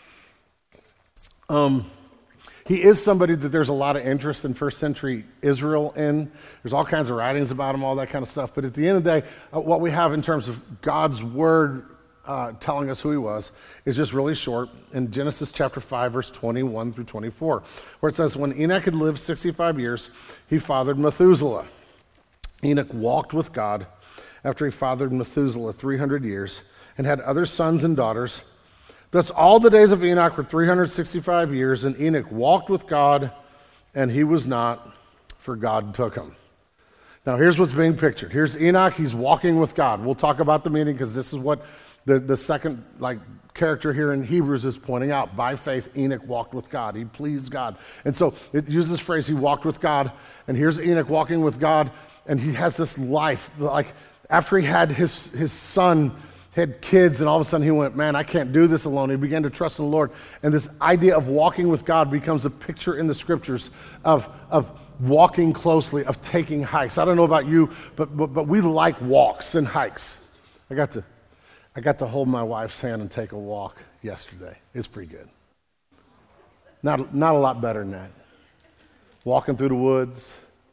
Um, he is somebody that there's a lot of interest in first century Israel in. There's all kinds of writings about him, all that kind of stuff. But at the end of the day, uh, what we have in terms of God's word uh, telling us who he was is just really short. In Genesis chapter five, verse twenty-one through twenty-four, where it says, when Enoch had lived sixty-five years, he fathered Methuselah. Enoch walked with God after he fathered Methuselah three hundred years and had other sons and daughters. Thus all the days of Enoch were three hundred sixty-five years, and Enoch walked with God, and he was not, for God took him. Now here's what's being pictured. Here's Enoch, he's walking with God. We'll talk about the meaning because this is what the, the second like character here in Hebrews is pointing out. By faith, Enoch walked with God. He pleased God. And so it uses this phrase, he walked with God, and here's Enoch walking with God, and he has this life, like after he had his, his son, had kids, and all of a sudden he went, man, I can't do this alone. He began to trust in the Lord. And this idea of walking with God becomes a picture in the scriptures of, of walking closely, of taking hikes. I don't know about you, but, but but we like walks and hikes. I got to I got to hold my wife's hand and take a walk yesterday. It's pretty good. Not not a lot better than that. Walking through the woods,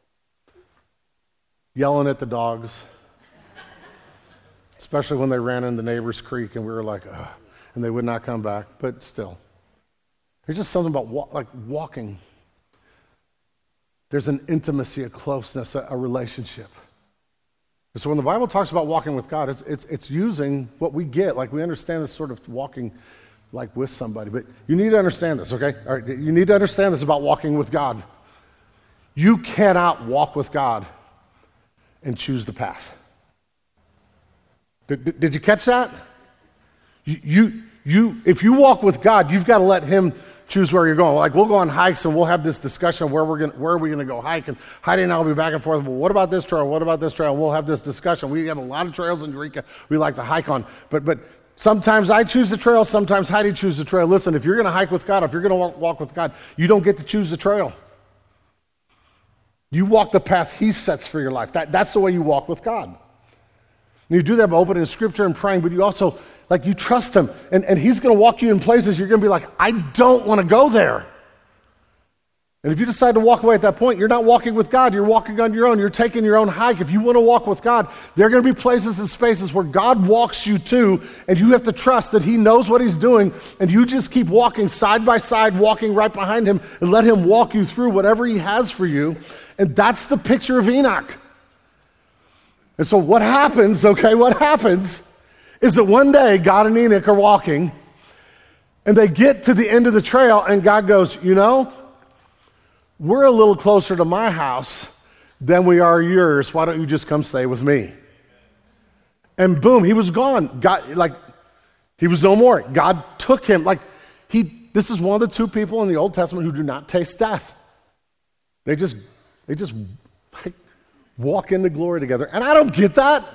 yelling at the dogs. Especially when they ran in the neighbor's creek and we were like, ugh, and they would not come back. But still, there's just something about wa- like walking. There's an intimacy, a closeness, a, a relationship. And so when the Bible talks about walking with God, it's, it's it's using what we get. Like we understand this sort of walking like with somebody. But you need to understand this, okay? All right, you need to understand this about walking with God. You cannot walk with God and choose the path. Did, did, did you catch that? You, you, you, if you walk with God, you've got to let him choose where you're going. Like, we'll go on hikes and we'll have this discussion of where we're going, where are we going to go hike, and Heidi and I will be back and forth. Well, what about this trail? What about this trail? And we'll have this discussion. We have a lot of trails in Eureka we like to hike on, but but sometimes I choose the trail. Sometimes Heidi chooses the trail. Listen, if you're going to hike with God, if you're going to walk, walk with God, you don't get to choose the trail. You walk the path he sets for your life. That, that's the way you walk with God. And you do that by opening Scripture and praying, but you also, like, you trust him. And, and he's going to walk you in places you're going to be like, I don't want to go there. And if you decide to walk away at that point, you're not walking with God. You're walking on your own. You're taking your own hike. If you want to walk with God, there are going to be places and spaces where God walks you to, and you have to trust that he knows what he's doing, and you just keep walking side by side, walking right behind him, and let him walk you through whatever he has for you. And that's the picture of Enoch. And so what happens, okay, what happens is that one day God and Enoch are walking, and they get to the end of the trail, and God goes, you know, we're a little closer to my house than we are yours. Why don't you just come stay with me? And boom, he was gone. God, like, he was no more. God took him. Like, he, this is one of the two people in the Old Testament who do not taste death. They just, they just like, walk into glory together. And I don't get that.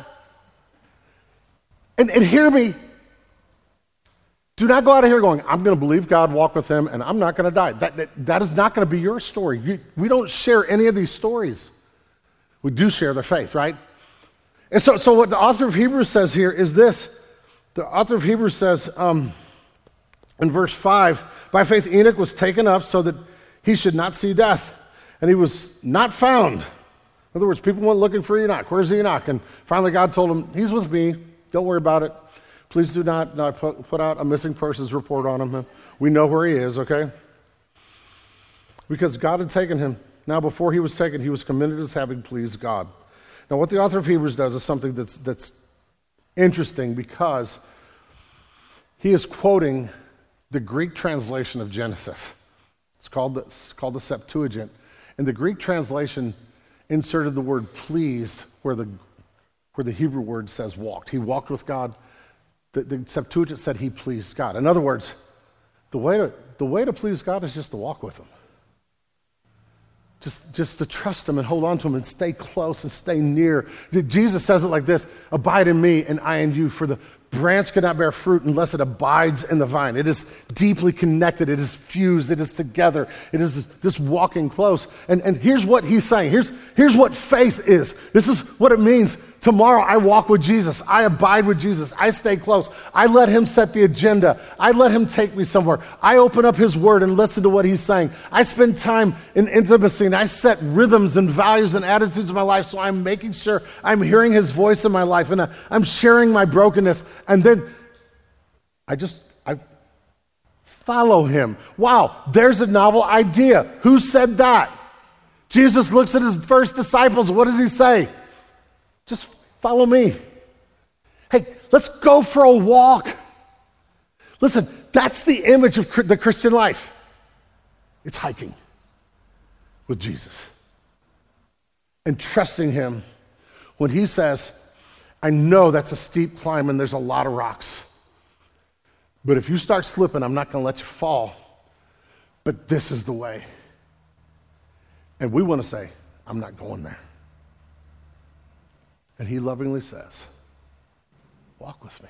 And, and hear me. Do not go out of here going, I'm going to believe God, walk with him, and I'm not going to die. That, that, that is not going to be your story. You, we don't share any of these stories. We do share their faith, right? And so, so what the author of Hebrews says here is this. The author of Hebrews says um, in verse five, by faith Enoch was taken up so that he should not see death, and he was not found. In other words, people went looking for Enoch. Where's Enoch? And finally God told him, he's with me. Don't worry about it. Please do not, not put, put out a missing persons report on him. We know where he is, okay? Because God had taken him. Now, before he was taken, he was commended as having pleased God. Now, what the author of Hebrews does is something that's, that's interesting, because he is quoting the Greek translation of Genesis. It's called the, it's called the Septuagint. And the Greek translation inserted the word pleased where the, where the Hebrew word says walked. He walked with God. The, the Septuagint said he pleased God. In other words, the way to the way to please God is just to walk with him. Just, just to trust him and hold on to him and stay close and stay near. Jesus says it like this, abide in me and I in you, for the branch cannot bear fruit unless it abides in the vine. It is deeply connected. It is fused. It is together. It is this, this walking close. And, and here's what he's saying. Here's, here's what faith is. This is what it means. Tomorrow I walk with Jesus. I abide with Jesus. I stay close. I let him set the agenda. I let him take me somewhere. I open up his word and listen to what he's saying. I spend time in intimacy, and I set rhythms and values and attitudes in my life, so I'm making sure I'm hearing his voice in my life, and I'm sharing my brokenness. And then I just, I follow him. Wow, there's a novel idea. Who said that? Jesus looks at his first disciples. What does he say? Just follow me. Hey, let's go for a walk. Listen, that's the image of the Christian life. It's hiking with Jesus and trusting him when he says, I know that's a steep climb and there's a lot of rocks, but if you start slipping, I'm not going to let you fall, but this is the way. And we want to say, I'm not going there. And he lovingly says, walk with me.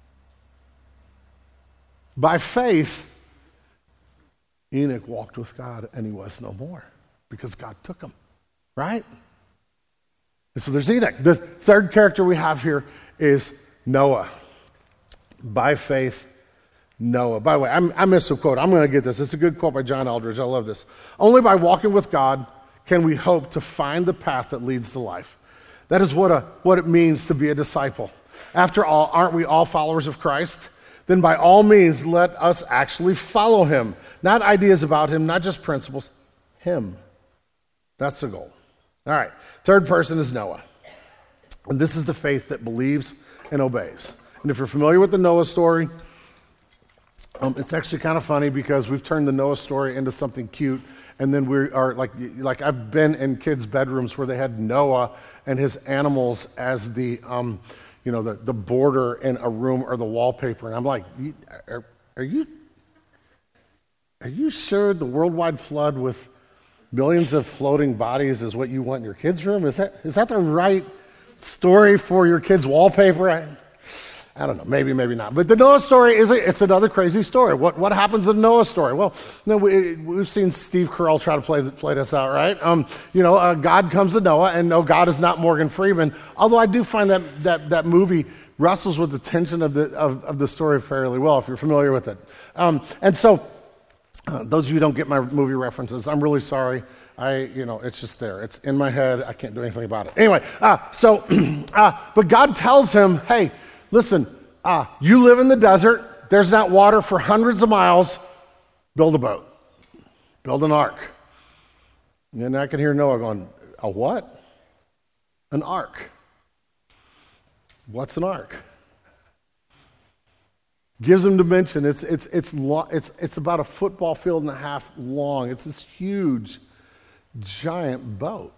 By faith, Enoch walked with God and he was no more because God took him, right? And so there's Enoch. The third character we have here is Noah. By faith, Noah. By the way, I'm, I missed a quote. I'm going to get this. It's a good quote by John Eldridge. I love this. Only by walking with God can we hope to find the path that leads to life. That is what, a, what it means to be a disciple. After all, aren't we all followers of Christ? Then by all means, let us actually follow him. Not ideas about him, not just principles, him. That's the goal. All right, third person is Noah. And this is the faith that believes and obeys. And if you're familiar with the Noah story, Um, it's actually kind of funny because we've turned the Noah story into something cute, and then we are like, like I've been in kids' bedrooms where they had Noah and his animals as the, um, you know, the, the border in a room or the wallpaper, and I'm like, are, are you, are you sure the worldwide flood with millions of floating bodies is what you want in your kids' room? Is that is that the right story for your kids' wallpaper? I, I don't know, maybe, maybe not. But the Noah story is a, it's another crazy story. What what happens in the Noah story? Well, you know, we, we've seen Steve Carell try to play play this out, right? Um, you know, uh, God comes to Noah, and no, God is not Morgan Freeman. Although I do find that that that movie wrestles with the tension of the of, of the story fairly well, if you're familiar with it. Um, and so, uh, those of you who don't get my movie references, I'm really sorry. I, you know, it's just there. It's in my head. I can't do anything about it. Anyway, uh, so, uh, but God tells him, hey, listen, uh, you live in the desert. There's not water for hundreds of miles. Build a boat. Build an ark. And I can hear Noah going, a what? An ark. What's an ark? Gives him dimension. It's it's it's lo- it's it's about a football field and a half long. It's this huge, giant boat.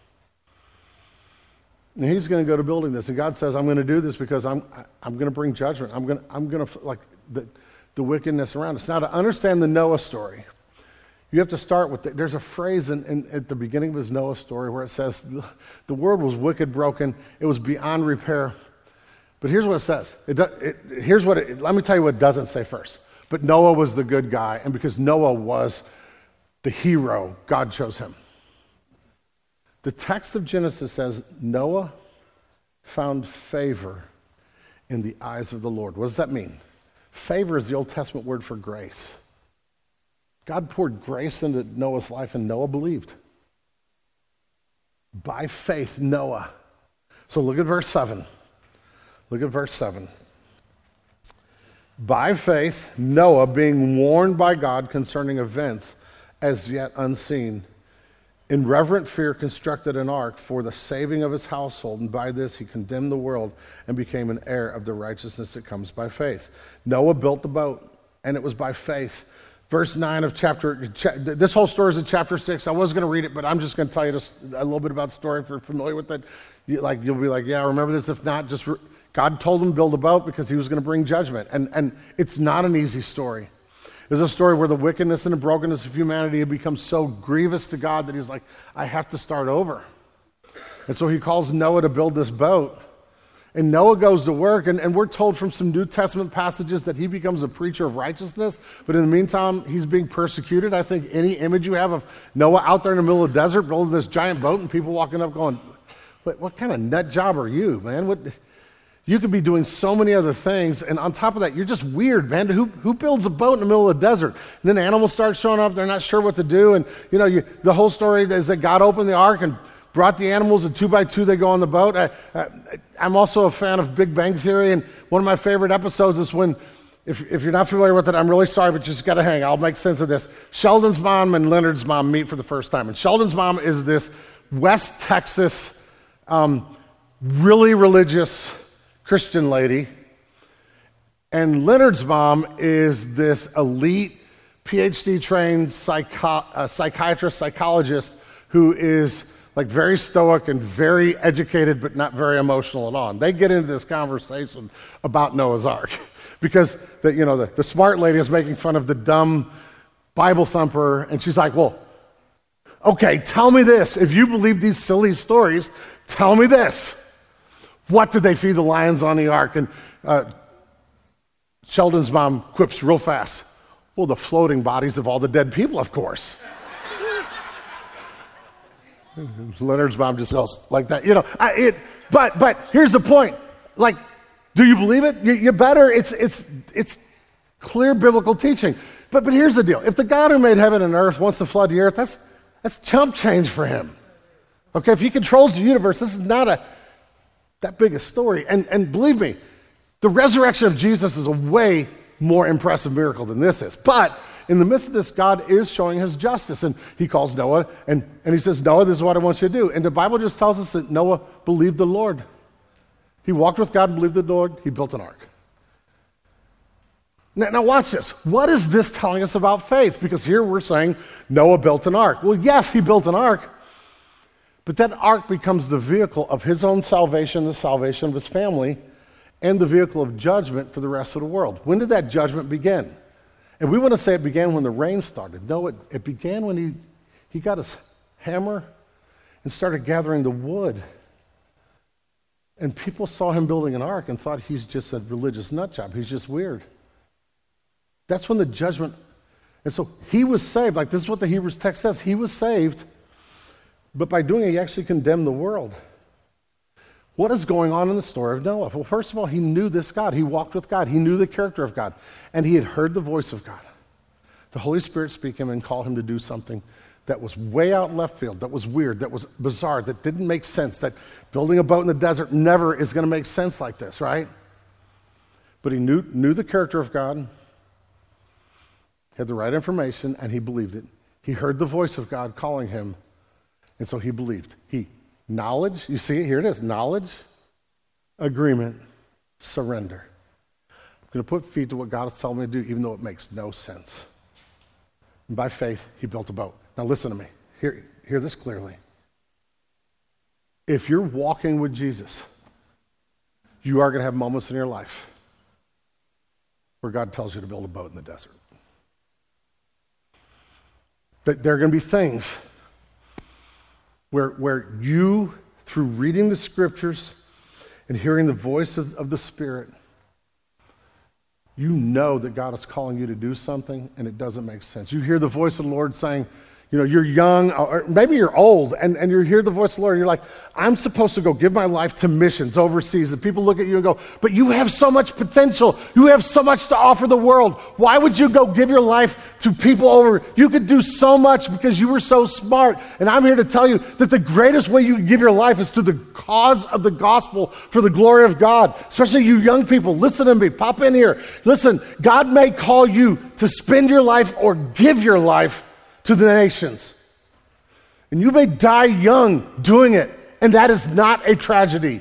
And he's going to go to building this, and God says, "I'm going to do this because I'm I'm going to bring judgment. I'm going I'm going to like the the wickedness around us." Now, to understand the Noah story, you have to start with the, there's a phrase in, in, at the beginning of his Noah story where it says the, the world was wicked, broken, it was beyond repair. But here's what it says. It, it, here's what it, let me tell you what it doesn't say first. But Noah was the good guy, and because Noah was the hero, God chose him. The text of Genesis says, Noah found favor in the eyes of the Lord. What does that mean? Favor is the Old Testament word for grace. God poured grace into Noah's life, and Noah believed. By faith, Noah. So look at verse seven. Look at verse seven. By faith, Noah, being warned by God concerning events as yet unseen, in reverent fear constructed an ark for the saving of his household, and by this he condemned the world and became an heir of the righteousness that comes by faith. Noah built the boat, and it was by faith. Verse nine of chapter, cha- this whole story is in chapter six. I was going to read it, but I'm just going to tell you just a little bit about the story if you're familiar with it. You, like, you'll be like, yeah, remember this. If not, just re- God told him to build a boat because he was going to bring judgment. And, and it's not an easy story. It's a story where the wickedness and the brokenness of humanity had become so grievous to God that he's like, I have to start over. And so he calls Noah to build this boat. And Noah goes to work, and, and we're told from some New Testament passages that he becomes a preacher of righteousness, but in the meantime, he's being persecuted. I think any image you have of Noah out there in the middle of the desert building this giant boat and people walking up going, what, what kind of nut job are you, man? What... You could be doing so many other things, and on top of that, you're just weird, man. Who who builds a boat in the middle of the desert? And then animals start showing up. They're not sure what to do, and you know you, the whole story is that God opened the ark and brought the animals, and two by two they go on the boat. I, I, I'm also a fan of Big Bang Theory, and one of my favorite episodes is when, if if you're not familiar with it, I'm really sorry, but you just got to hang. I'll make sense of this. Sheldon's mom and Leonard's mom meet for the first time, and Sheldon's mom is this West Texas, um, really religious Christian lady, and Leonard's mom is this elite P H D trained psycho- uh, psychiatrist, psychologist who is like very stoic and very educated but not very emotional at all. And they get into this conversation about Noah's Ark because the, you know the, the smart lady is making fun of the dumb Bible thumper, and she's like, well, okay, tell me this. If you believe these silly stories, tell me this. What did they feed the lions on the ark? And uh, Sheldon's mom quips real fast. Well, the floating bodies of all the dead people, of course. Leonard's mom just goes like that. You know, I, it, but but here's the point. Like, do you believe it? You, you better. It's it's it's clear biblical teaching. But but here's the deal. If the God who made heaven and earth wants to flood the earth, that's that's chump change for him. Okay, if he controls the universe, this is not a that big a story. And, and believe me, the resurrection of Jesus is a way more impressive miracle than this is. But in the midst of this, God is showing his justice. And he calls Noah, and, and he says, Noah, this is what I want you to do. And the Bible just tells us that Noah believed the Lord. He walked with God and believed the Lord. He built an ark. Now, now watch this. What is this telling us about faith? Because here we're saying Noah built an ark. Well, yes, he built an ark, but that ark becomes the vehicle of his own salvation, the salvation of his family, and the vehicle of judgment for the rest of the world. When did that judgment begin? And we want to say it began when the rain started. No, it, it began when he, he got his hammer and started gathering the wood. And people saw him building an ark and thought he's just a religious nut job. He's just weird. That's when the judgment, and so he was saved. Like this is what the Hebrews text says. He was saved, but by doing it, he actually condemned the world. What is going on in the story of Noah? Well, first of all, he knew this God. He walked with God. He knew the character of God. And he had heard the voice of God. The Holy Spirit speak him and call him to do something that was way out in left field, that was weird, that was bizarre, that didn't make sense, that building a boat in the desert never is going to make sense like this, right? But he knew, knew the character of God, had the right information, and he believed it. He heard the voice of God calling him, and so he believed. He Knowledge, you see it, here it is. Knowledge, agreement, surrender. I'm going to put feet to what God is telling me to do, even though it makes no sense. And by faith, he built a boat. Now listen to me. Hear, hear this clearly. If you're walking with Jesus, you are going to have moments in your life where God tells you to build a boat in the desert. That there are going to be things Where, where you, through reading the scriptures and hearing the voice of, of the Spirit, you know that God is calling you to do something and it doesn't make sense. You hear the voice of the Lord saying, you know, you're young, or maybe you're old, and, and you hear the voice of the Lord, and you're like, I'm supposed to go give my life to missions overseas. And people look at you and go, but you have so much potential. You have so much to offer the world. Why would you go give your life to people over? You could do so much because you were so smart. And I'm here to tell you that the greatest way you can give your life is to the cause of the gospel for the glory of God. Especially you young people, listen to me, pop in here. Listen, God may call you to spend your life or give your life to the nations. And you may die young doing it, and that is not a tragedy.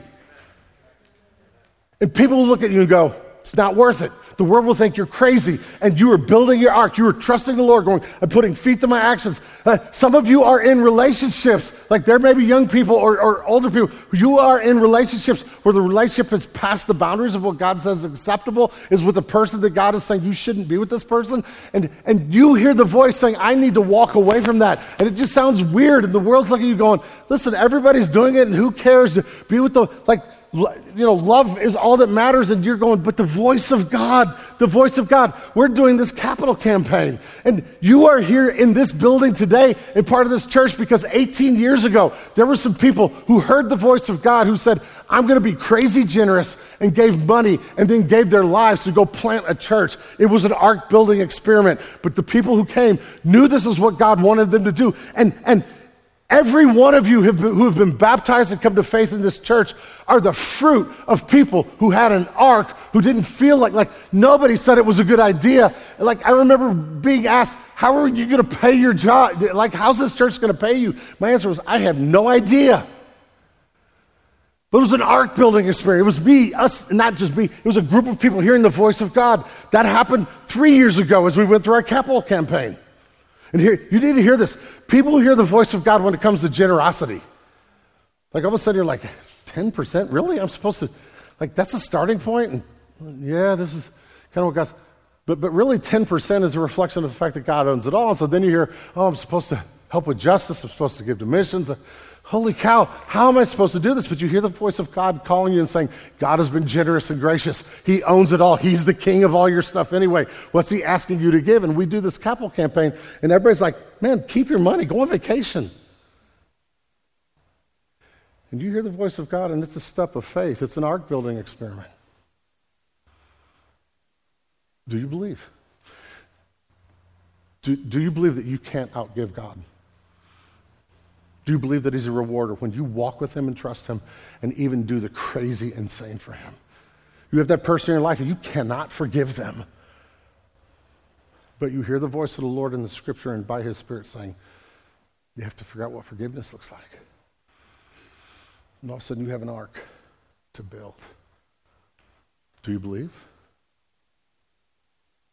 And people will look at you and go, it's not worth it. The world will think you're crazy, and you are building your ark. You are trusting the Lord, going, I'm putting feet to my actions. Uh, some of you are in relationships, like there may be young people or, or older people. You are in relationships where the relationship has passed the boundaries of what God says is acceptable, is with a person that God is saying, you shouldn't be with this person. And, and you hear the voice saying, I need to walk away from that. And it just sounds weird, and the world's looking at you going, listen, everybody's doing it, and who cares? Be with the, like, you know, love is all that matters, and you're going, but the voice of God, the voice of God. We're doing this capital campaign, and you are here in this building today and part of this church because eighteen years ago, there were some people who heard the voice of God who said, I'm going to be crazy generous, and gave money and then gave their lives to go plant a church. It was an ark building experiment, but the people who came knew this is what God wanted them to do, and and every one of you have been, who have been baptized and come to faith in this church are the fruit of people who had an ark, who didn't feel like, like nobody said it was a good idea. Like I remember being asked, how are you going to pay your job? Like, how's this church going to pay you? My answer was, I have no idea. But it was an ark building experience. It was me, us, not just me. It was a group of people hearing the voice of God. That happened three years ago as we went through our capital campaign. And here, you need to hear this. People who hear the voice of God when it comes to generosity. Like all of a sudden you're like, ten percent? Really? I'm supposed to, like that's a starting point? And yeah, this is kind of what God's, but, but really ten percent is a reflection of the fact that God owns it all. And so then you hear, oh, I'm supposed to help with justice. I'm supposed to give to missions. Holy cow, how am I supposed to do this? But you hear the voice of God calling you and saying, God has been generous and gracious. He owns it all. He's the king of all your stuff anyway. What's he asking you to give? And we do this capital campaign, and everybody's like, man, keep your money. Go on vacation. And you hear the voice of God, and it's a step of faith. It's an ark building experiment. Do you believe? Do, do you believe that you can't outgive God? Do you believe that he's a rewarder when you walk with him and trust him and even do the crazy insane for him? You have that person in your life and you cannot forgive them. But you hear the voice of the Lord in the scripture and by his Spirit saying, you have to figure out what forgiveness looks like. And all of a sudden you have an ark to build. Do you believe?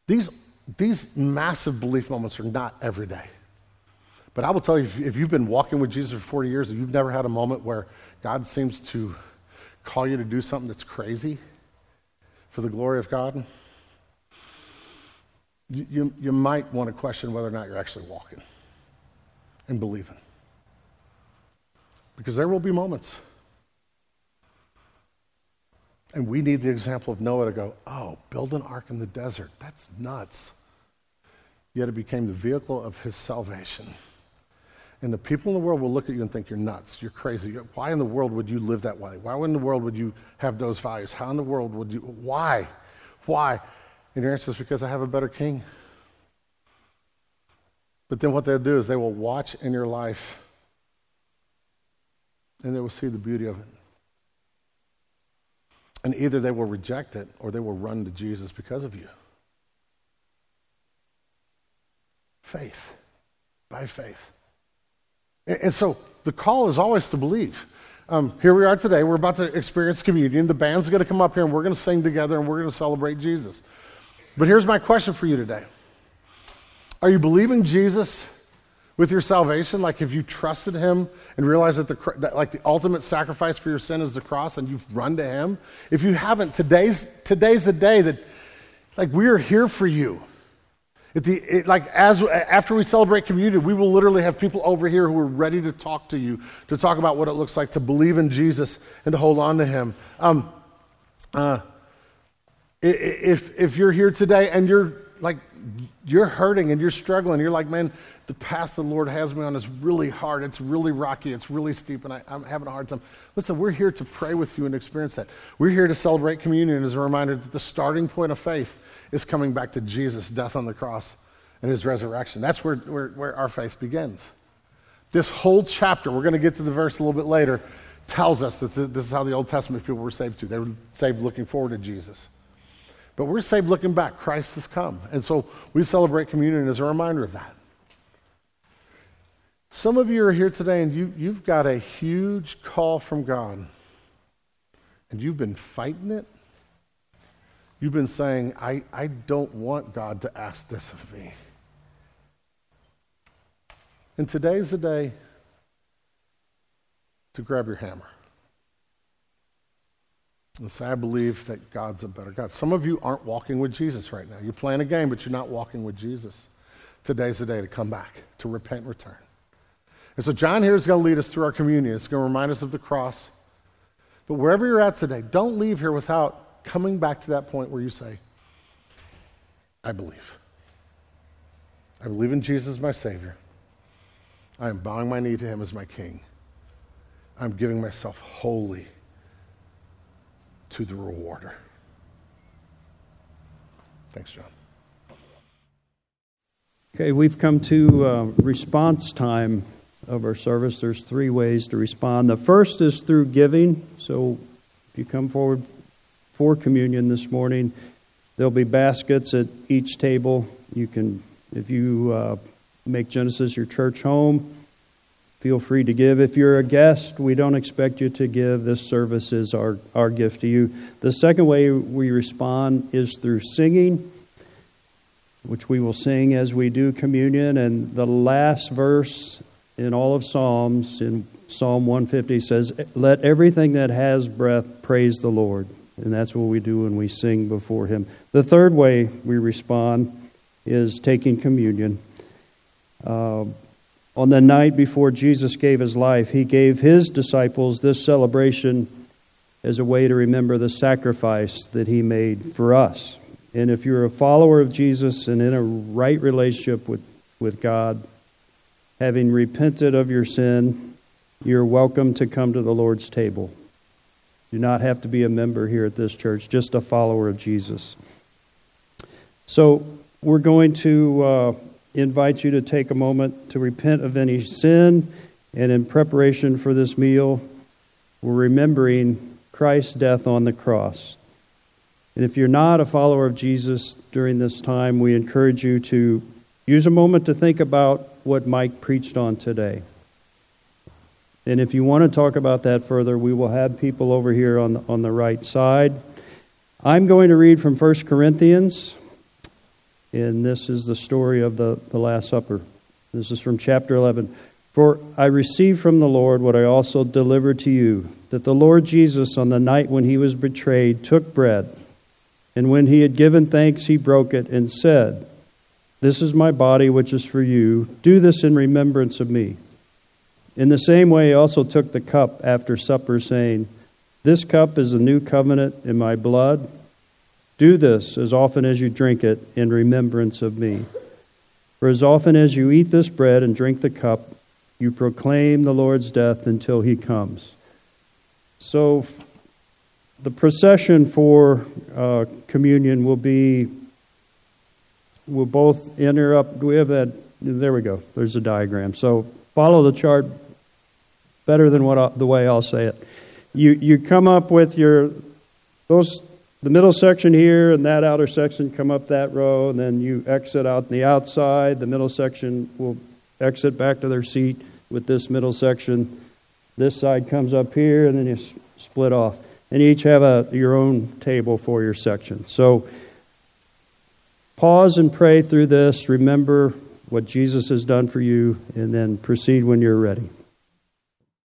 These, these massive belief moments are not every day. But I will tell you, if, if you've been walking with Jesus for forty years and you've never had a moment where God seems to call you to do something that's crazy for the glory of God, you, you, you might want to question whether or not you're actually walking and believing. Because there will be moments. And we need the example of Noah to go, oh, build an ark in the desert. That's nuts. Yet it became the vehicle of his salvation. And the people in the world will look at you and think you're nuts, you're crazy. Why in the world would you live that way? Why in the world would you have those values? How in the world would you, why? Why? And your answer is because I have a better king. But then what they'll do is they will watch in your life and they will see the beauty of it. And either they will reject it or they will run to Jesus because of you. Faith. By faith. And so the call is always to believe. Um, here we are today. We're about to experience communion. The band's going to come up here and we're going to sing together and we're going to celebrate Jesus. But here's my question for you today. Are you believing Jesus with your salvation? Like, have you trusted him and realized that the that, like the ultimate sacrifice for your sin is the cross and you've run to him? If you haven't, today's today's the day that, like, we are here for you. At the, it, like as after we celebrate communion, we will literally have people over here who are ready to talk to you, to talk about what it looks like to believe in Jesus and to hold on to him. Um, uh, if if you're here today and you're like you're hurting and you're struggling, you're like, man, the path the Lord has me on is really hard. It's really rocky. It's really steep, and I, I'm having a hard time. Listen, we're here to pray with you and experience that. We're here to celebrate communion as a reminder that the starting point of faith is coming back to Jesus' death on the cross and his resurrection. That's where, where, where our faith begins. This whole chapter, we're going to get to the verse a little bit later, tells us that th- this is how the Old Testament people were saved too. They were saved looking forward to Jesus. But we're saved looking back. Christ has come. And so we celebrate communion as a reminder of that. Some of you are here today and you, you've got a huge call from God. And you've been fighting it. You've been saying, I, I don't want God to ask this of me. And today's the day to grab your hammer. And say, I believe that God's a better God. Some of you aren't walking with Jesus right now. You're playing a game, but you're not walking with Jesus. Today's the day to come back, to repent and return. And so John here is going to lead us through our communion. It's going to remind us of the cross. But wherever you're at today, don't leave here without coming back to that point where you say, I believe. I believe in Jesus as my Savior. I am bowing my knee to him as my King. I'm giving myself wholly to the rewarder. Thanks, John. Okay, we've come to uh, response time of our service. There's three ways to respond. The first is through giving. So if you come forward for communion this morning, there'll be baskets at each table. You can, if you uh, make Genesis your church home, feel free to give. If you're a guest, we don't expect you to give. This service is our, our gift to you. The second way we respond is through singing, which we will sing as we do communion. And the last verse in all of Psalms, in Psalm one fifty, says, let everything that has breath praise the Lord. And that's what we do when we sing before him. The third way we respond is taking communion. Uh, on the night before Jesus gave his life, he gave his disciples this celebration as a way to remember the sacrifice that he made for us. And if you're a follower of Jesus and in a right relationship with, with God, having repented of your sin, you're welcome to come to the Lord's table. Do not have to be a member here at this church, just a follower of Jesus. So we're going to uh, invite you to take a moment to repent of any sin, and in preparation for this meal, we're remembering Christ's death on the cross. And if you're not a follower of Jesus during this time, we encourage you to use a moment to think about what Mike preached on today. And if you want to talk about that further, we will have people over here on the, on the right side. I'm going to read from First Corinthians and this is the story of the, the Last Supper. This is from chapter eleven. For I received from the Lord what I also delivered to you, that the Lord Jesus, on the night when he was betrayed, took bread, and when he had given thanks, he broke it and said, "This is my body, which is for you. Do this in remembrance of me." In the same way, he also took the cup after supper, saying, "This cup is the new covenant in my blood. Do this as often as you drink it in remembrance of me. For as often as you eat this bread and drink the cup, you proclaim the Lord's death until he comes." So the procession for uh, communion will be, we'll both enter up. Do we have that? There we go. There's a diagram. So follow the chart better than what I, the way I'll say it. You you come up with your, those, the middle section here and that outer section come up that row, and then you exit out on the outside. The middle section will exit back to their seat with this middle section. This side comes up here, and then you s- split off. And you each have a your own table for your section. So pause and pray through this. Remember what Jesus has done for you, and then proceed when you're ready.